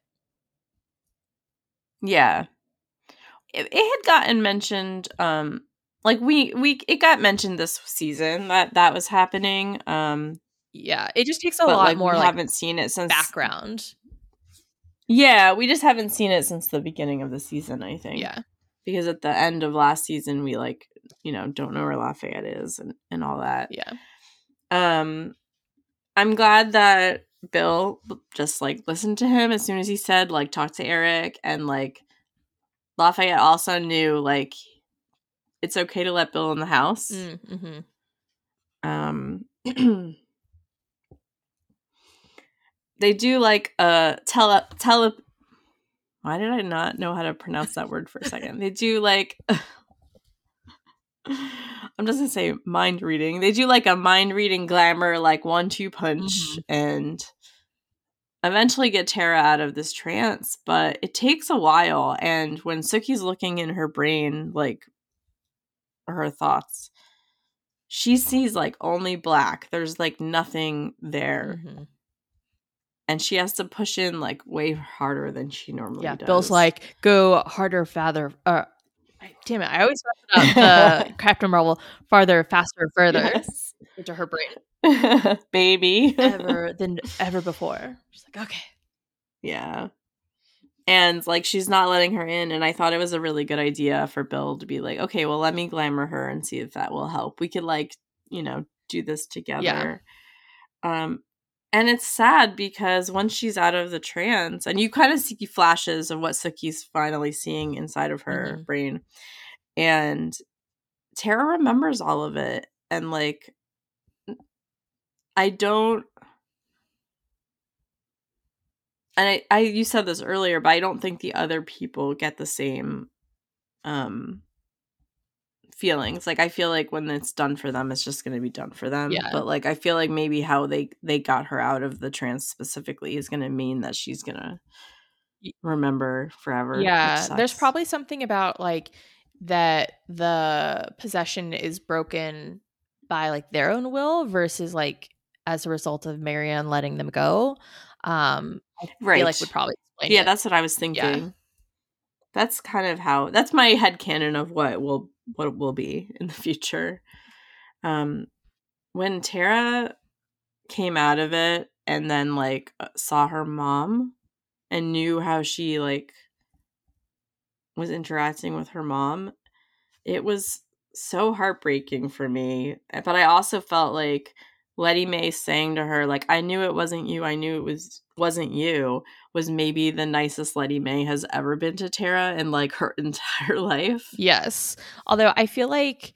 S2: Yeah. It had gotten mentioned, like it got mentioned this season that was happening.
S3: Yeah, it just takes a lot more
S2: we
S3: like
S2: haven't seen it since
S3: background.
S2: Yeah, we just haven't seen it since the beginning of the season, I think.
S3: Yeah.
S2: Because at the end of last season, we like, don't know where Lafayette is and all that.
S3: Yeah.
S2: I'm glad that Bill just like listened to him as soon as he said like talk to Eric, and like Lafayette also knew like it's okay to let Bill in the house. They do like why did I not know how to pronounce that word for a second? They do like I'm just gonna say mind reading. They do like a mind reading glamour like 1-2 punch and eventually get Tara out of this trance, but it takes a while. And when Suki's looking in her brain, like her thoughts, she sees like only black. There's like nothing there. And she has to push in like way harder than she normally does.
S3: Bill's like, go harder, father. Damn it, I always mess it up. The Captain Marvel, farther, faster, further into her brain.
S2: Baby.
S3: ever before. She's like, okay.
S2: Yeah. And like she's not letting her in, and I thought it was a really good idea for Bill to be like, okay, well, let me glamour her and see if that will help. We could like, do this together. Yeah. And it's sad because once she's out of the trance, and you kind of see flashes of what Suki's finally seeing inside of her brain, and Tara remembers all of it. And like, I don't, and I you said this earlier, but I don't think the other people get the same feelings. Like, I feel like when it's done for them, it's just going to be done for them.
S3: Yeah.
S2: But, like, I feel like maybe how they got her out of the trance specifically is going to mean that she's going to remember forever.
S3: Yeah, there's probably something about like that the possession is broken by like their own will versus like as a result of Marianne letting them go. I feel like would probably explain
S2: Yeah,
S3: it.
S2: that's what I was thinking.
S3: Yeah.
S2: That's kind of how, that's my headcanon of what it will be in the future. When Tara came out of it and then like saw her mom and knew how she like was interacting with her mom, it was so heartbreaking for me. But I also felt like Letty Mae saying to her, like, I knew it wasn't you, I knew it wasn't you, was maybe the nicest Letty Mae has ever been to Tara in like her entire life.
S3: Yes. Although I feel like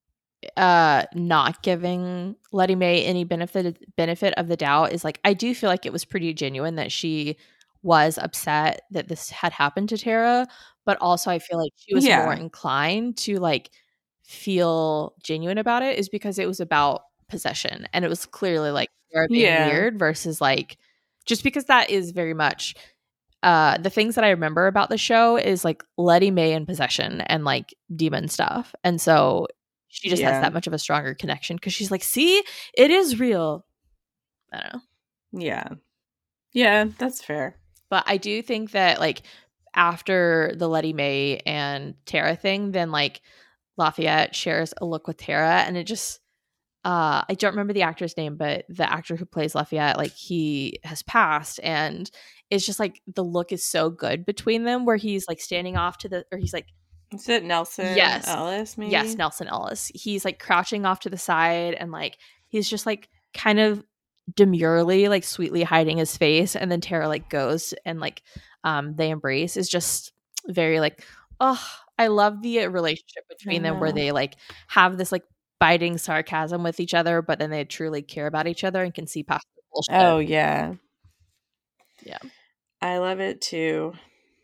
S3: not giving Letty Mae any benefit of the doubt is like, I do feel like it was pretty genuine that she was upset that this had happened to Tara, but also I feel like she was more inclined to like feel genuine about it is because it was about possession, and it was clearly like Tara being weird versus like, just because that is very much the things that I remember about the show is like Letty Mae and possession and like demon stuff, and so she just has that much of a stronger connection because she's like, see, it is real. I don't know.
S2: Yeah, that's fair.
S3: But I do think that like after the Letty Mae and Tara thing, then like Lafayette shares a look with Tara, and it just I don't remember the actor's name, but the actor who plays Lafayette, like he has passed, and it's just like the look is so good between them where he's like standing off to the, or he's like,
S2: is it Nelson Ellis maybe?
S3: Yes, Nelson Ellis. He's like crouching off to the side and like he's just like kind of demurely like sweetly hiding his face, and then Tara like goes and like they embrace is just very like, oh, I love the relationship between them where they like have this like biting sarcasm with each other, but then they truly care about each other and can see past the bullshit.
S2: Oh yeah.
S3: Yeah.
S2: I love it too.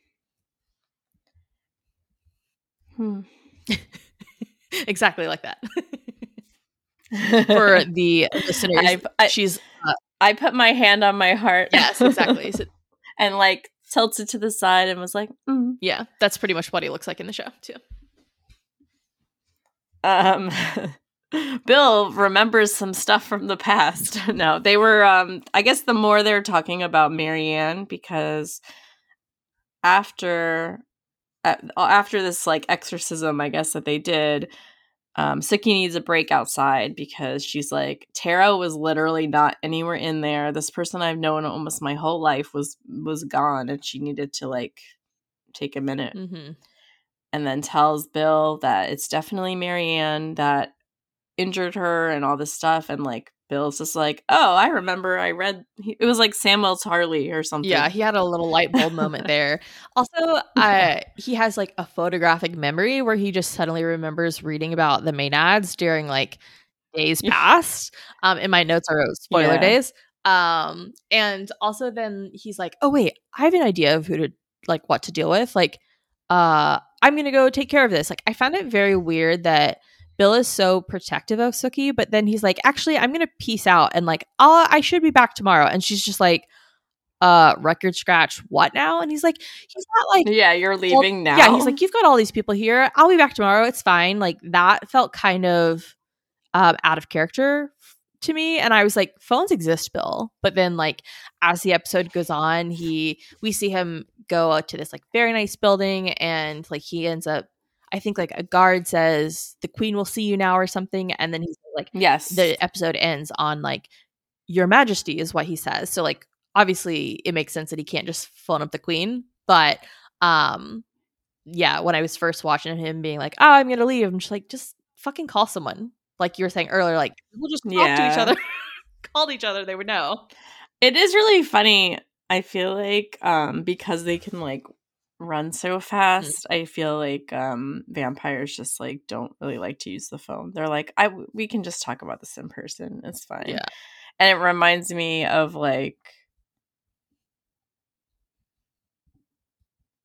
S3: Exactly like that. For the listeners,
S2: I put my hand on my heart.
S3: Yes, exactly.
S2: And like tilted to the side and was like,
S3: Yeah, that's pretty much what he looks like in the show too.
S2: Bill remembers some stuff from the past. No, they were I guess the more they're talking about Marianne, because after this like exorcism, I guess, that they did, Sookie needs a break outside because she's like, Tara was literally not anywhere in there. This person I've known almost my whole life was gone, and she needed to like take a minute.
S3: Mm-hmm.
S2: And then tells Bill that it's definitely Marianne that injured her and all this stuff. And like Bill's just like, oh, I remember I read, it was like Samuel Tarly or something.
S3: Yeah, he had a little light bulb moment there. Also, he has like a photographic memory where he just suddenly remembers reading about the Maenads during like days past. In my notes are spoiler days. And also then he's like, oh wait, I have an idea of who to like what to deal with. Like, I'm gonna go take care of this. Like, I found it very weird that Bill is so protective of Sookie, but then he's like, actually, I'm gonna peace out and like, I should be back tomorrow. And she's just like, record scratch, what now? And he's like, he's not like,
S2: yeah, you're leaving now.
S3: Yeah, he's like, you've got all these people here. I'll be back tomorrow. It's fine. Like, that felt kind of out of character to me, and I was like, phones exist, Bill. But then like as the episode goes on, we see him go to this like very nice building, and like he ends up, I think like a guard says the queen will see you now or something, and then he's like,
S2: yes,
S3: the episode ends on like, your majesty is what he says. So like obviously it makes sense that he can't just phone up the queen, but yeah, when I was first watching him being like, oh, I'm gonna leave, I'm just like, just fucking call someone. Like you were saying earlier, like we'll just talk to each other, called each other, they would know.
S2: It is really funny. I feel like because they can like run so fast, I feel like vampires just like don't really like to use the phone. They're like, we can just talk about this in person. It's fine.
S3: Yeah.
S2: And it reminds me of like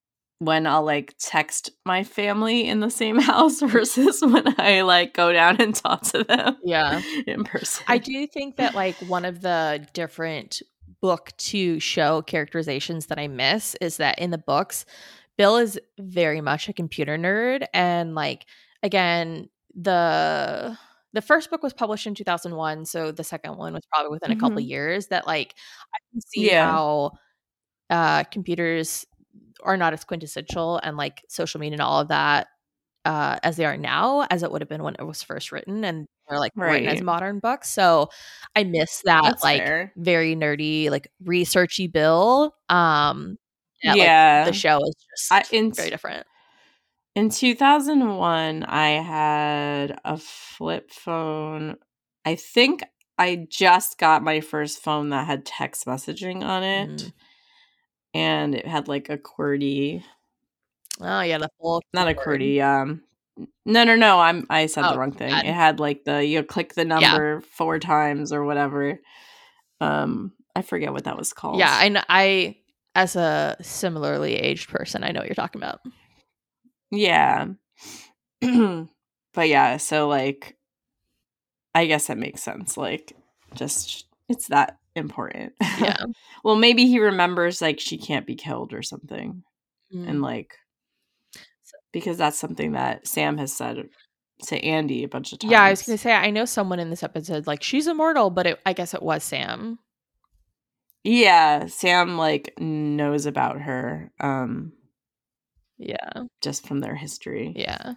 S2: when I'll like text my family in the same house versus when I like go down and talk to them in person.
S3: I do think that like one of the different book to show characterizations that I miss is that in the books, Bill is very much a computer nerd, and like again, the first book was published in 2001, so the second one was probably within a couple of years. That like I can see how computers are not as quintessential and like social media and all of that as they are now, as it would have been when it was first written, and they're like written as modern books. So I miss that. That's like fair. Very nerdy, like researchy Bill. Like, the show is just very different.
S2: In 2001, I had a flip phone. I think I just got my first phone that had text messaging on it. And it had like a QWERTY.
S3: Oh yeah, the full
S2: not a QWERTY. No. I said the wrong thing. God. It had like you click the number 4 times or whatever. I forget what that was called.
S3: Yeah, I as a similarly aged person, I know what you're talking about.
S2: Yeah. But yeah, so like I guess that makes sense. Like just it's that important.
S3: Yeah.
S2: Well, maybe he remembers like she can't be killed or something. And like because that's something that Sam has said to Andy a bunch of times.
S3: Yeah, I was going to say I know someone in this episode like she's immortal, but I guess it was Sam.
S2: Yeah, Sam like knows about her.
S3: Yeah.
S2: Just from their history.
S3: Yeah.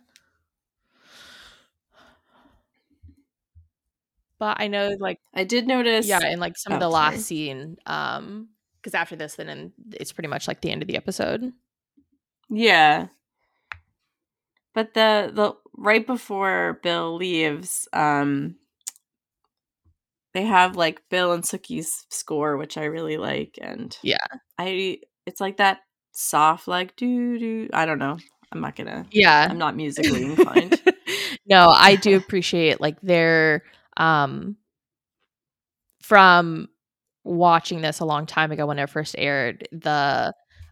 S3: But I know like
S2: I did notice
S3: in like some of the last scene because after this then it's pretty much like the end of the episode.
S2: Yeah. But the right before Bill leaves, they have like Bill and Sookie's score, which I really like, and it's like that soft like doo doo. I don't know. I'm not gonna.
S3: Yeah,
S2: I'm not musically inclined.
S3: No, I do appreciate like their from watching this a long time ago when it first aired. The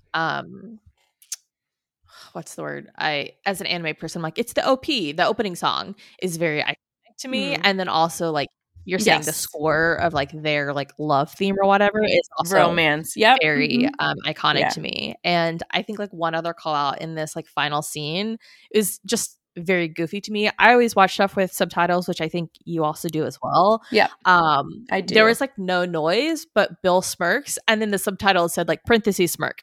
S3: what's the word? As an anime person, I'm like it's the OP. The opening song is very iconic to me, and then also like. You're saying the score of like their like love theme or whatever is also
S2: romance. Yep.
S3: Very iconic to me. And I think like one other call out in this like final scene is just very goofy to me. I always watch stuff with subtitles, which I think you also do as well.
S2: Yeah.
S3: I do. There was like no noise, but Bill smirks, and then the subtitle said like parentheses smirk.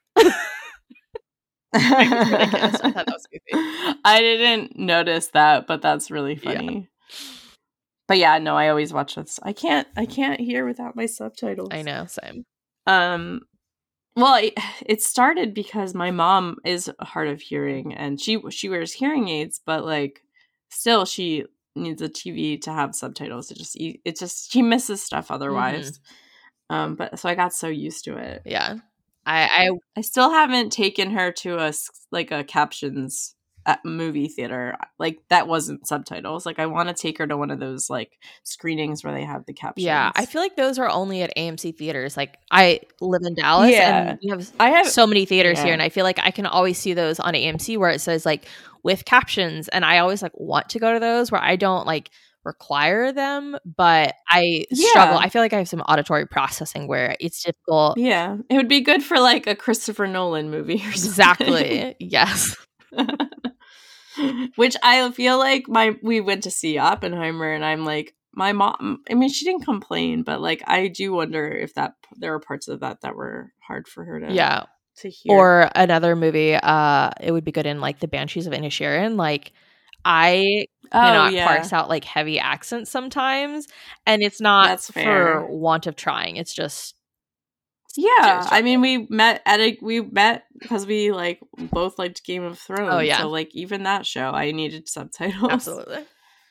S2: I thought that was goofy. I didn't notice that, but that's really funny. Yeah. But yeah, no, I always watch this. I can't hear without my subtitles.
S3: I know, same.
S2: Well, it started because my mom is hard of hearing, and she wears hearing aids, but like still she needs a TV to have subtitles. It just she misses stuff otherwise. But so I got so used to it.
S3: Yeah, I
S2: still haven't taken her to a captions at movie theater. Like that wasn't subtitles. Like I want to take her to one of those like screenings where they have the captions.
S3: Yeah, I feel like those are only at AMC theaters. Like I live in Dallas and I have so many theaters here, and I feel like I can always see those on AMC where it says like with captions, and I always like want to go to those where I don't like require them, but I struggle. I feel like I have some auditory processing where it's difficult.
S2: Yeah, it would be good for like a Christopher Nolan movie or something.
S3: Exactly. Yes.
S2: Which I feel like we went to see Oppenheimer, and I'm like, my mom, I mean, she didn't complain, but like I do wonder if there were parts of that were hard for her to hear.
S3: Or another movie, it would be good in like The Banshees of Inisherin. Like I cannot parse out like heavy accents sometimes, and it's not for want of trying. It's just
S2: I mean, we met because we like both liked Game of Thrones. Oh yeah, so like even that show, I needed subtitles.
S3: Absolutely.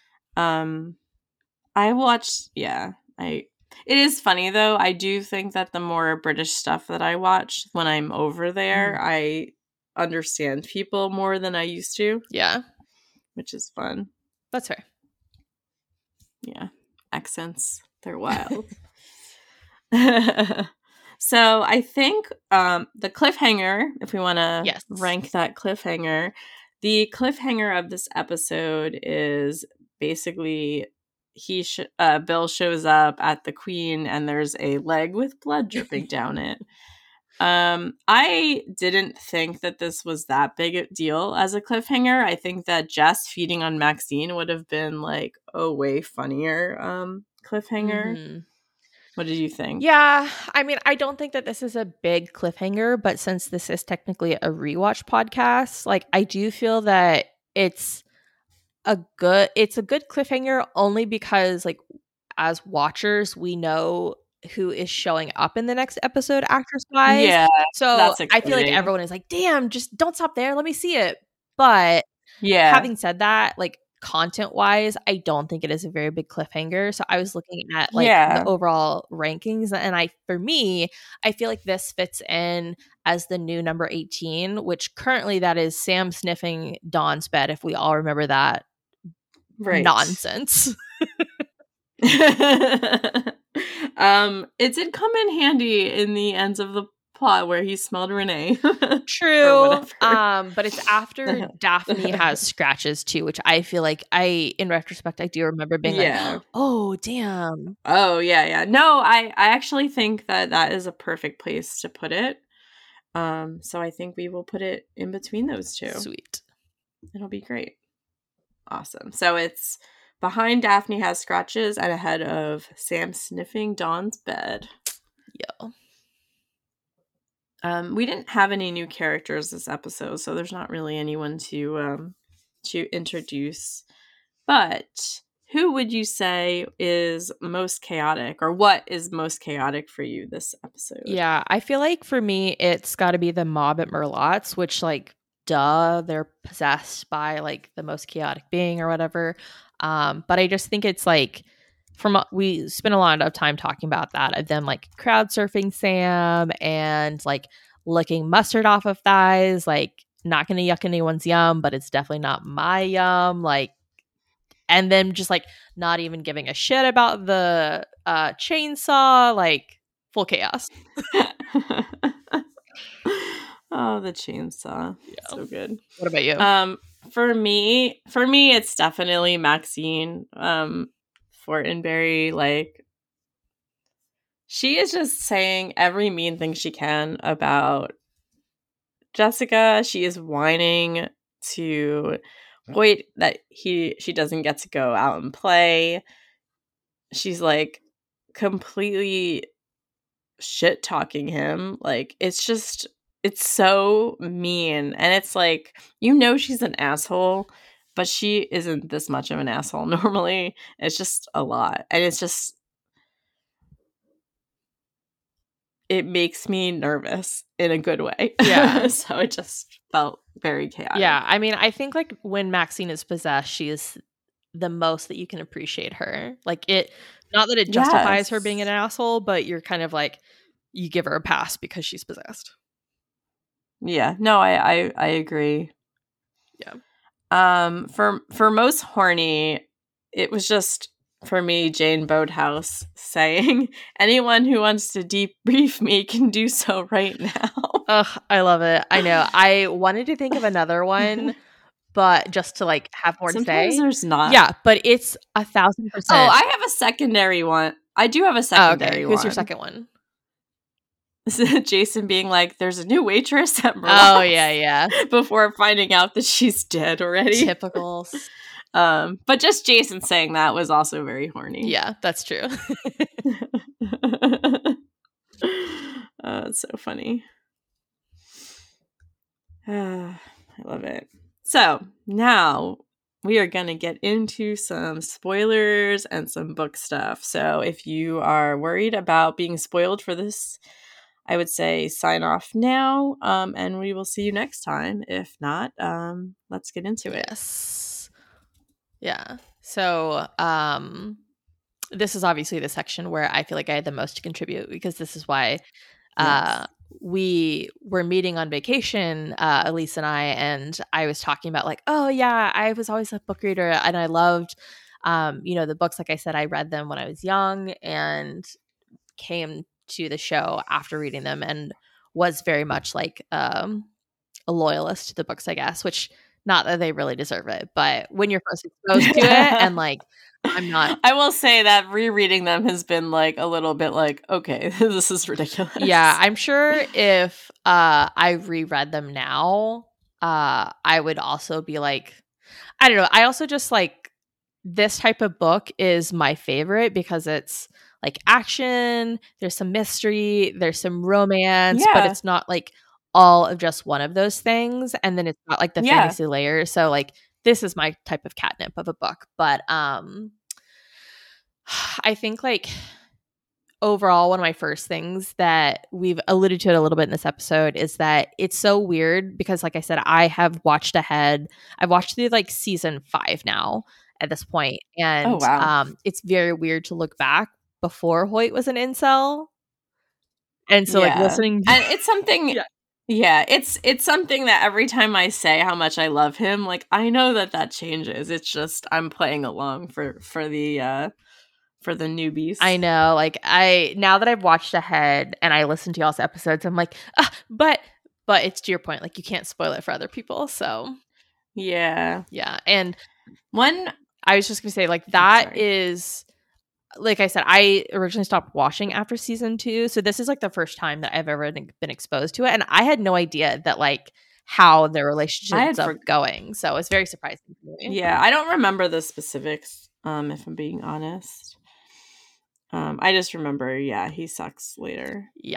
S2: I watched. Yeah, it is funny though. I do think that the more British stuff that I watch when I'm over there, I understand people more than I used to.
S3: Yeah,
S2: which is fun.
S3: That's fair.
S2: Yeah, accents, they're wild. So I think the cliffhanger, if we want to
S3: Yes.
S2: rank that cliffhanger, the cliffhanger of this episode is basically Bill shows up at the Queen and there's a leg with blood dripping down it. I didn't think that this was that big a deal as a cliffhanger. I think that Jess feeding on Maxine would have been like a way funnier cliffhanger.
S3: Mm-hmm.
S2: What did you think?
S3: Yeah, I mean, I don't think that this is a big cliffhanger, but since this is technically a rewatch podcast, like I do feel that it's a good cliffhanger only because like as watchers, we know who is showing up in the next episode actors wise.
S2: Yeah,
S3: So
S2: that's
S3: I feel like
S2: exciting.
S3: everyone is like, damn, just don't stop there. Let me see it. But
S2: Yeah,
S3: having said that, like content wise, I don't think it is a very big cliffhanger. So I was looking at like the overall rankings, and for me, I feel like this fits in as the new number 18, which currently that is Sam sniffing Dawn's bed, if we all remember that nonsense.
S2: It did come in handy in the ends of the plot where he smelled Renee.
S3: True. But it's after Daphne has scratches too, which I feel like in retrospect, I do remember being like, oh, damn.
S2: Oh, yeah. No, I actually think that is a perfect place to put it. So I think we will put it in between those two.
S3: Sweet.
S2: It'll be great. Awesome. So it's behind Daphne has scratches and ahead of Sam sniffing Dawn's bed.
S3: Yeah.
S2: We didn't have any new characters this episode, so there's not really anyone to introduce. But who would you say is most chaotic, or what is most chaotic for you this episode?
S3: Yeah, I feel like for me, it's got to be the mob at Merlotte's, which like, duh, they're possessed by like the most chaotic being or whatever. But I just think it's like we spent a lot of time talking about that, of them like crowd surfing Sam and like licking mustard off of thighs, like not gonna yuck anyone's yum, but it's definitely not my yum, like, and then just like not even giving a shit about the chainsaw, like full chaos.
S2: Oh, the chainsaw. Yeah. So good.
S3: What about you?
S2: For me, it's definitely Maxine Fortenberry. Like, she is just saying every mean thing she can about Jessica. She is whining to Hoyt that she doesn't get to go out and play. She's like completely shit talking him. Like, it's so mean. And it's like, she's an asshole, but she isn't this much of an asshole normally. It's just a lot. And it's just, it makes me nervous in a good way.
S3: Yeah.
S2: So it just felt very chaotic.
S3: Yeah. I mean, I think like when Maxine is possessed, she is the most that you can appreciate her. Like, it, not that it justifies her being an asshole, but you're kind of like, you give her a pass because she's possessed.
S2: Yeah. No, I agree.
S3: Yeah.
S2: For most horny, it was just, for me, Jane Boathouse saying, anyone who wants to debrief me can do so right now.
S3: Ugh, I love it. I know. I wanted to think of another one, but just to like have more to say.
S2: Sometimes there's not.
S3: Yeah, but it's 1,000%.
S2: Oh, I have a secondary one. I do have a secondary one.
S3: Who's your second one?
S2: Jason being like, there's a new waitress at Merlotte's.
S3: Oh, yeah.
S2: Before finding out that she's dead already.
S3: Typical.
S2: But just Jason saying that was also very horny.
S3: Yeah, that's true.
S2: It's so funny. I love it. So now we are going to get into some spoilers and some book stuff. So if you are worried about being spoiled for this, I would say sign off now, and we will see you next time. If not, let's get into it.
S3: Yes. Yeah. So this is obviously the section where I feel like I had the most to contribute, because this is why we were meeting on vacation, Elise and I was talking about like, oh yeah, I was always a book reader and I loved, the books. Like I said, I read them when I was young and came to the show after reading them and was very much like a loyalist to the books, I guess, which not that they really deserve it, but when you're first exposed to it and like I'm not.
S2: I will say that rereading them has been like a little bit like, okay, this is ridiculous.
S3: Yeah, I'm sure if I reread them now, I would also be like, I don't know. I also just like this type of book is my favorite because it's like action, there's some mystery, there's some romance, but
S2: Yeah.
S3: it's not like all of just one of those things. And then it's not like the
S2: Yeah.
S3: fantasy layer. So like this is my type of catnip of a book. But I think like overall, one of my first things that we've alluded to it a little bit in this episode is that it's so weird because, like I said, I have watched ahead. I've watched through like season 5 now at this point, and
S2: Oh, wow.
S3: it's very weird to look back before Hoyt was an incel, and so like
S2: Yeah.
S3: listening,
S2: And it's something.
S3: Yeah.
S2: Yeah, it's something that every time I say how much I love him, like I know that changes. It's just I'm playing along for the newbies.
S3: I know, like now that I've watched ahead and I listen to y'all's episodes, I'm like, but it's to your point, like you can't spoil it for other people, so
S2: Yeah.
S3: and
S2: One
S3: I was just gonna say, like, that
S2: sorry.
S3: is, like I said, I originally stopped watching after season 2, so this is like the first time that I've ever been exposed to it, and I had no idea that like how their relationship ends up going, so it's very surprising to me.
S2: Yeah, I don't remember the specifics, if I'm being honest. I just remember, yeah, he sucks later.
S3: Yeah.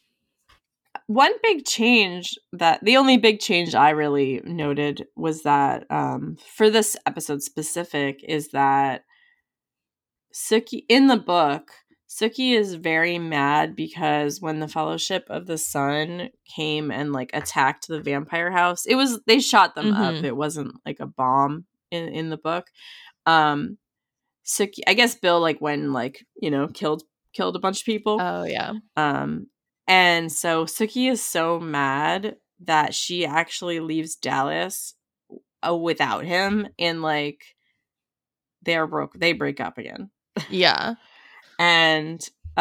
S2: One big change the only big change I really noted was that for this episode specific is that Sookie in the book, Sookie is very mad because when the Fellowship of the Sun came and like attacked the vampire house, they shot them up. It wasn't like a bomb in the book. Sookie, I guess Bill like went and like, you know, killed a bunch of people.
S3: Oh yeah.
S2: And so Sookie is so mad that she actually leaves Dallas without him, and like they break up again.
S3: Yeah.
S2: And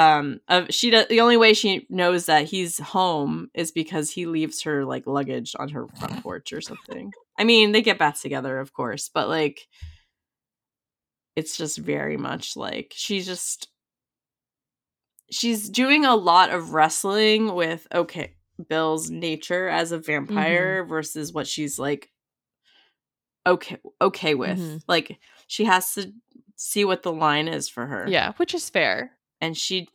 S2: the only way she knows that he's home is because he leaves her like luggage on her front porch or something. I mean, they get back together, of course, but like it's just very much like she's doing a lot of wrestling with Bill's nature as a vampire versus what she's like okay with. Like she has to see what the line is for her.
S3: Yeah, which is fair.
S2: And she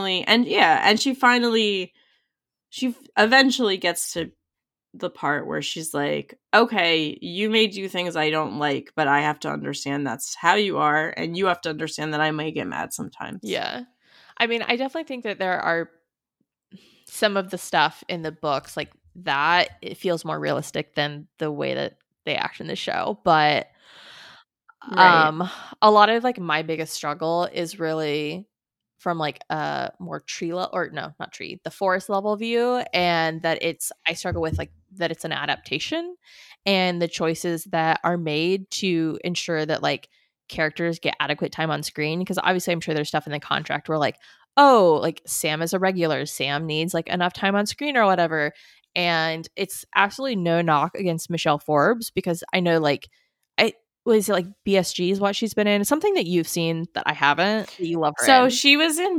S2: eventually gets to the part where she's like, okay, you may do things I don't like, but I have to understand that's how you are, and you have to understand that I might get mad sometimes.
S3: Yeah. I mean, I definitely think that there are some of the stuff in the books like that, it feels more realistic than the way that they act in the show. But
S2: right.
S3: A lot of like my biggest struggle is really from like a more the forest level view, and that I struggle with like that it's an adaptation and the choices that are made to ensure that like characters get adequate time on screen, because obviously I'm sure there's stuff in the contract where like, oh, like Sam is a regular, Sam needs like enough time on screen or whatever. And it's absolutely no knock against Michelle Forbes, because I know like was it like BSG is what she's been in? Something that you've seen that I haven't. That you love her
S2: So
S3: in.
S2: she was in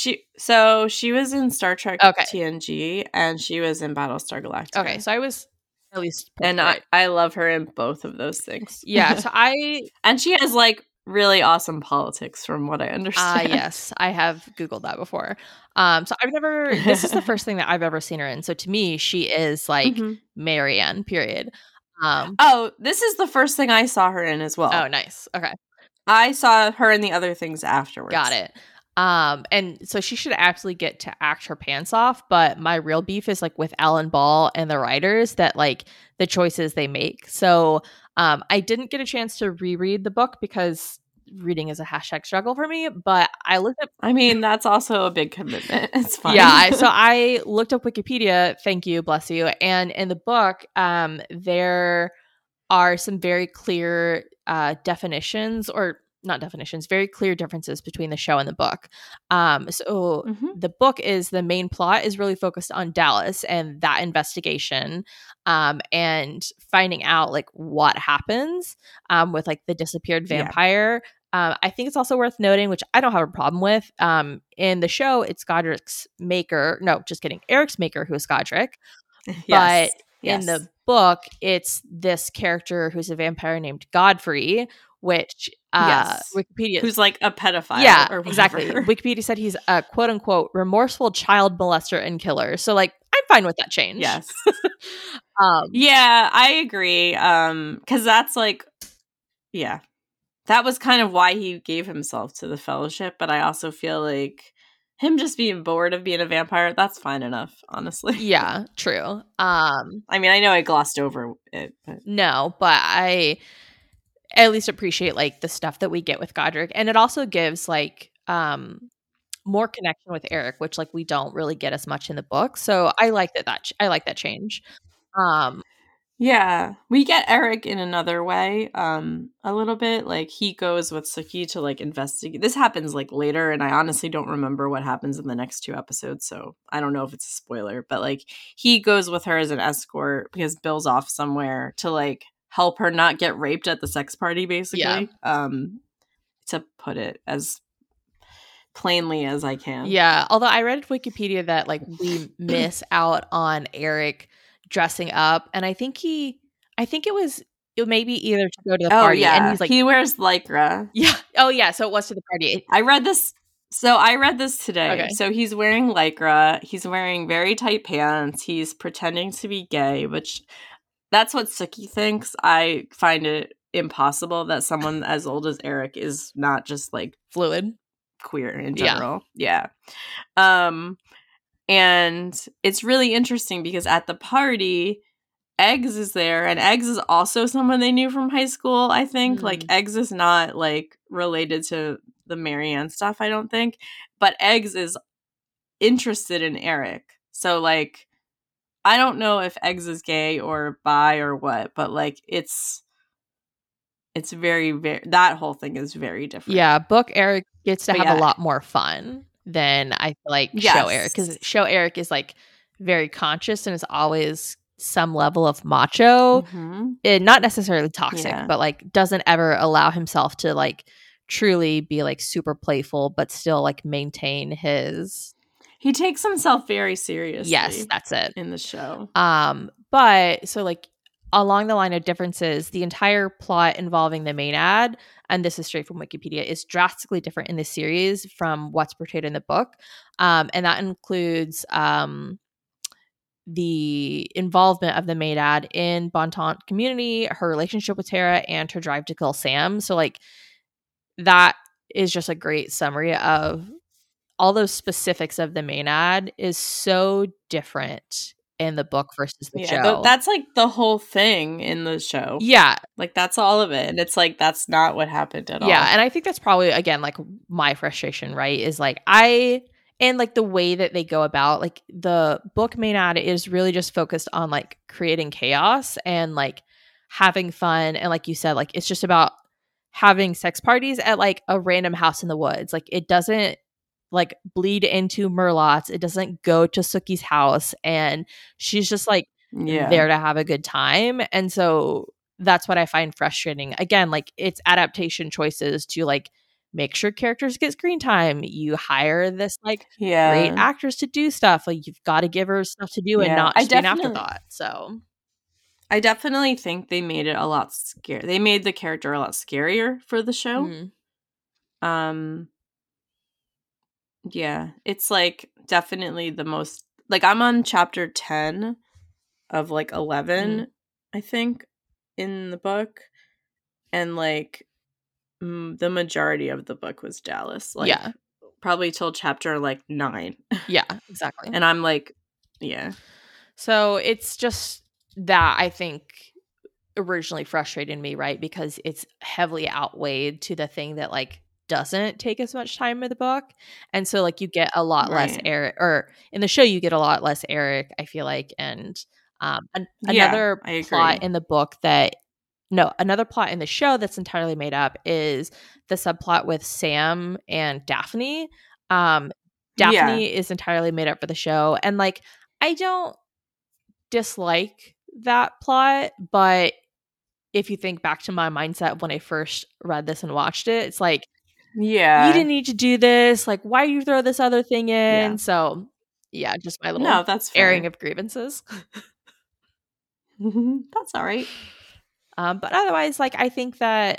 S2: Star Trek TNG, and she was in Battlestar Galactica.
S3: Okay, so I was at least
S2: and I love her in both of those things.
S3: Yeah, so
S2: and she has like really awesome politics from what I understand.
S3: Yes, I have Googled that before. So I've never this is the first thing that I've ever seen her in. So to me, she is like Marianne, period.
S2: This is the first thing I saw her in as well.
S3: Oh, nice. Okay.
S2: I saw her in the other things afterwards.
S3: Got it. And so she should absolutely get to act her pants off, but my real beef is like with Alan Ball and the writers, that like the choices they make. So I didn't get a chance to reread the book because reading is a # struggle for me, but I looked up.
S2: I mean, that's also a big commitment. It's fine.
S3: Yeah, so I looked up Wikipedia. Thank you, bless you. And in the book, there are some very clear definitions, or not definitions, very clear differences between the show and the book. So the book is the main plot is really focused on Dallas and that investigation, and finding out like what happens with like the disappeared vampire. I think it's also worth noting, which I don't have a problem with. In the show, it's Godric's maker. No, just kidding. Eric's maker, who is Godric. But in the book, it's this character who's a vampire named Godfrey, which Wikipedia,
S2: who's like a pedophile.
S3: Yeah,
S2: or
S3: exactly. Wikipedia said he's a quote unquote remorseful child molester and killer. So like, I'm fine with that change.
S2: Yes. Yeah, I agree. Because that's like, yeah, that was kind of why he gave himself to the Fellowship. But I also feel like him just being bored of being a vampire, that's fine enough, honestly.
S3: Yeah, true.
S2: I mean, I know I glossed over it.
S3: No, but I at least appreciate like the stuff that we get with Godric. And it also gives like more connection with Eric, which like we don't really get as much in the book. So I like I like that change.
S2: Yeah, we get Eric in another way, a little bit. Like, he goes with Sookie to, like, investigate. This happens, like, later, and I honestly don't remember what happens in the next 2 episodes, so I don't know if it's a spoiler. But, like, he goes with her as an escort because Bill's off somewhere to, like, help her not get raped at the sex party, basically. Yeah. To put it as plainly as I can.
S3: Yeah, although I read Wikipedia that, like, we miss out on Eric dressing up, and I think it was maybe either to go to the party, and he's like,
S2: he wears lycra.
S3: Yeah. Oh yeah, so it was to the party.
S2: I read this today. Okay. So he's wearing lycra, he's wearing very tight pants, he's pretending to be gay, which that's what Sookie thinks. I find it impossible that someone as old as Eric is not just like
S3: fluid
S2: queer in general. Yeah. And it's really interesting because at the party, Eggs is there, and Eggs is also someone they knew from high school, I think. Like, Eggs is not, like, related to the Marianne stuff, I don't think. But Eggs is interested in Eric. So, like, I don't know if Eggs is gay or bi or what, but, like, it's very, very... That whole thing is very different.
S3: Yeah, book Eric gets to have a lot more fun than I feel like show Eric, because show Eric is like very conscious and is always some level of macho, not necessarily toxic, but like doesn't ever allow himself to like truly be like super playful, but still like maintain his.
S2: He takes himself very seriously.
S3: Yes, that's it
S2: in the show.
S3: But so like along the line of differences, the entire plot involving the Maenad, and this is straight from Wikipedia, is drastically different in the series from what's portrayed in the book. And that includes the involvement of the Maenad in Bonton community, her relationship with Tara, and her drive to kill Sam. So like that is just a great summary of all those specifics of the Maenad is so different in the book versus the show.
S2: That's like the whole thing in the show.
S3: Yeah.
S2: Like that's all of it. And it's like that's not what happened at all.
S3: Yeah. And I think that's probably, again, like my frustration, right? Is like and like the way that they go about, like the book Maenad is really just focused on like creating chaos and like having fun. And like you said, like it's just about having sex parties at like a random house in the woods. Like it doesn't like bleed into Merlot's. It doesn't go to Sookie's house, and she's just like there to have a good time. And so that's what I find frustrating. Again, like it's adaptation choices to like make sure characters get screen time. You hire this like great actress to do stuff. Like you've got to give her stuff to do and not just be an afterthought. So
S2: I definitely think they made it a lot scarier. They made the character a lot scarier for the show. Yeah, it's like definitely the most, like I'm on chapter 10 of like 11, I think, in the book. And like the majority of the book was Dallas. Like probably till chapter like 9.
S3: Yeah, exactly.
S2: And I'm like, yeah.
S3: So it's just that I think originally frustrated me, right? Because it's heavily outweighed to the thing that like doesn't take as much time in the book. And so like you get a lot less Eric, or in the show you get a lot less Eric, I feel like. And another plot in the book that no, another plot in the show that's entirely made up is the subplot with Sam and Daphne.
S2: Yeah.
S3: Daphne is entirely made up for the show, and like I don't dislike that plot, but if you think back to my mindset when I first read this and watched it, it's like,
S2: Yeah.
S3: you didn't need to do this. Like, why you throw this other thing in?
S2: Yeah.
S3: So, yeah, just my little
S2: No, that's fair.
S3: airing of grievances.
S2: That's all right.
S3: But otherwise, like, I think that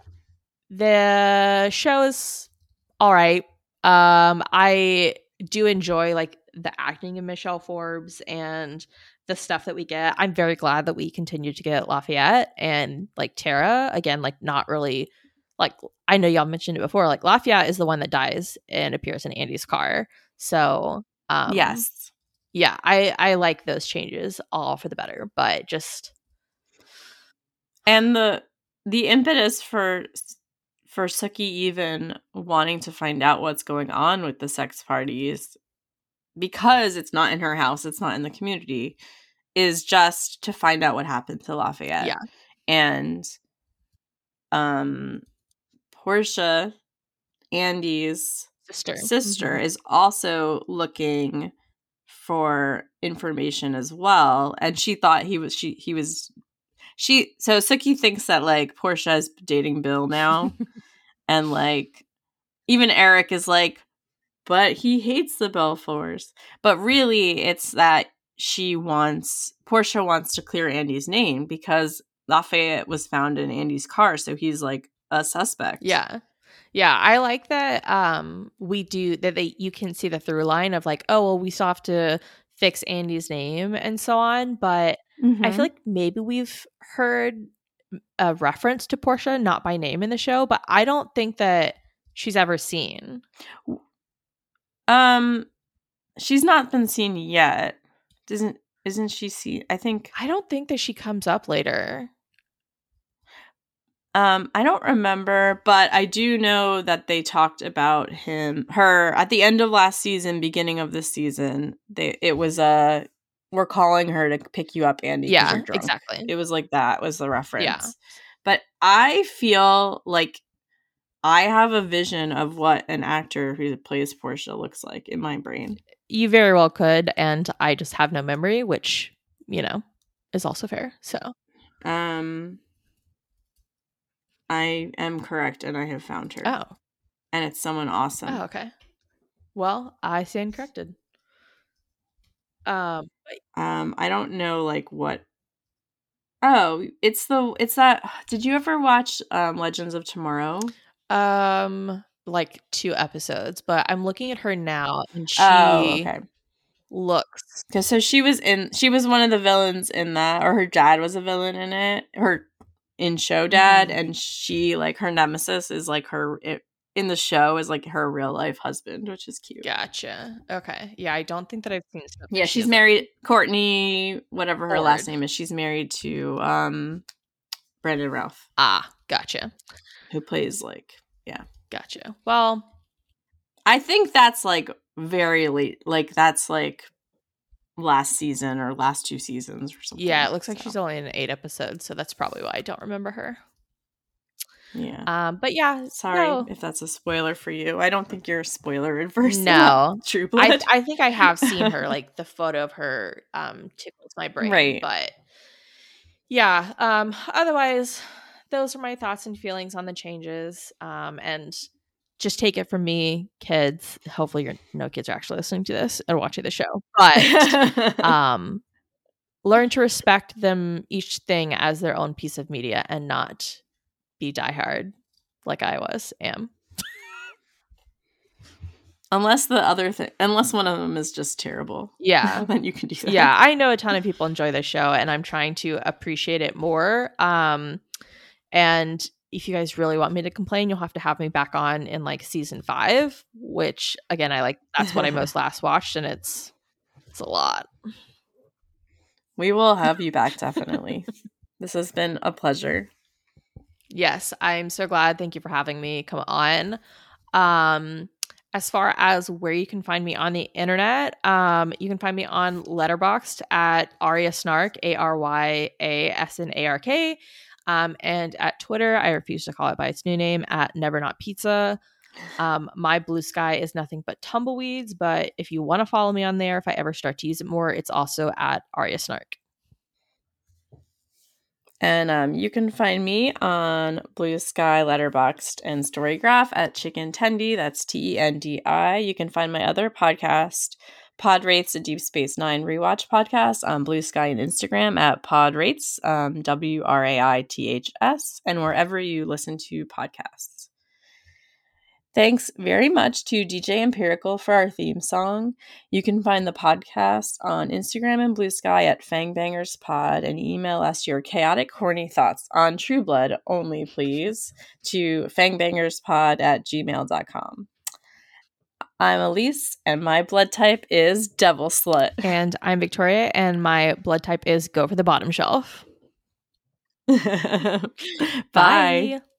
S3: the show is all right. I do enjoy like the acting of Michelle Forbes and the stuff that we get. I'm very glad that we continue to get Lafayette and like Tara again, like not really like I know y'all mentioned it before. Like Lafayette is the one that dies and appears in Andy's car. So
S2: Yes.
S3: yeah, I like those changes all for the better, but just
S2: and the impetus for Sookie even wanting to find out what's going on with the sex parties, because it's not in her house, it's not in the community, is just to find out what happened to Lafayette.
S3: Yeah.
S2: And Portia, Andy's sister is also looking for information as well, and she thought so Sookie thinks that like Portia is dating Bill now. And like even Eric is like, but he hates the Belfours. But really it's that Portia wants to clear Andy's name because Lafayette was found in Andy's car, so he's like a suspect.
S3: Yeah. Yeah, I like that we do that you can see the through line of like, oh well, we still have to fix Andy's name and so on, but I feel like maybe we've heard a reference to Portia, not by name in the show, but I don't think that she's ever seen.
S2: She's not been seen yet. Isn't she seen? I
S3: don't think that she comes up later.
S2: I don't remember, but I do know that they talked about her at the end of last season, beginning of this season. It was we're calling her to pick you up, Andy.
S3: Yeah,
S2: you're drunk.
S3: Exactly.
S2: It was like that was the reference.
S3: Yeah.
S2: But I feel like I have a vision of what an actor who plays Portia looks like in my brain.
S3: You very well could, and I just have no memory, which, is also fair. So,
S2: I am correct, and I have found her.
S3: Oh.
S2: And it's someone awesome.
S3: Oh, okay. Well, I stand corrected.
S2: I don't know like what. Oh, it's that. Did you ever watch Legends of Tomorrow?
S3: Like 2 episodes, but I'm looking at her now, and she looks.
S2: So she was one of the villains in that, or her dad was a villain in it. Her in show dad, and she like her nemesis is like in the show is like her real life husband, which is cute.
S3: Gotcha. Okay. Yeah, I don't think that I've seen stuff.
S2: Yeah, she's married Courtney, whatever her last name is. She's married to Brandon Routh.
S3: Ah, gotcha.
S2: Who plays
S3: Gotcha. Well,
S2: I think that's like very late. Like that's like last season or last 2 seasons or something.
S3: Yeah, it looks like she's only in 8 episodes, so that's probably why I don't remember her.
S2: Yeah.
S3: But yeah,
S2: sorry if that's a spoiler for you. I don't think you're a spoiler adverse.
S3: No,
S2: True Blood.
S3: I think I have seen her. Like the photo of her tickles my brain.
S2: Right.
S3: But yeah. Otherwise, those are my thoughts and feelings on the changes. And just take it from me, kids. Hopefully, no kids are actually listening to this or watching the show. But learn to respect them each thing as their own piece of media and not be diehard like I am. Unless
S2: one of them is just terrible.
S3: Yeah.
S2: Then you can do that.
S3: Yeah, I know a ton of people enjoy this show, and I'm trying to appreciate it more. And if you guys really want me to complain, you'll have to have me back on in like season 5, which again, that's what I most last watched, and it's a lot.
S2: We will have you back, definitely. This has been a pleasure.
S3: Yes, I'm so glad. Thank you for having me come on. As far as where you can find me on the internet, you can find me on Letterboxd at Arya Snark, ARYASNARK. And at Twitter, I refuse to call it by its new name, at Never Not Pizza. My Blue Sky is nothing but tumbleweeds, but if you want to follow me on there, if I ever start to use it more, it's also at Arya Snark.
S2: And you can find me on Blue Sky, Letterboxd, and Storygraph at Chicken Tendi. That's Tendi. You can find my other podcast, Pod Rates, a Deep Space Nine rewatch podcast, on Blue Sky and Instagram at Pod Rates, WRAITHS, and wherever you listen to podcasts. Thanks very much to DJ Empirical for our theme song. You can find the podcast on Instagram and Blue Sky at FangbangersPod, and email us your chaotic, horny thoughts on True Blood only, please, to fangbangerspod@gmail.com. I'm Elise, and my blood type is Devil Slut.
S3: And I'm Victoria, and my blood type is Go for the Bottom Shelf.
S2: Bye.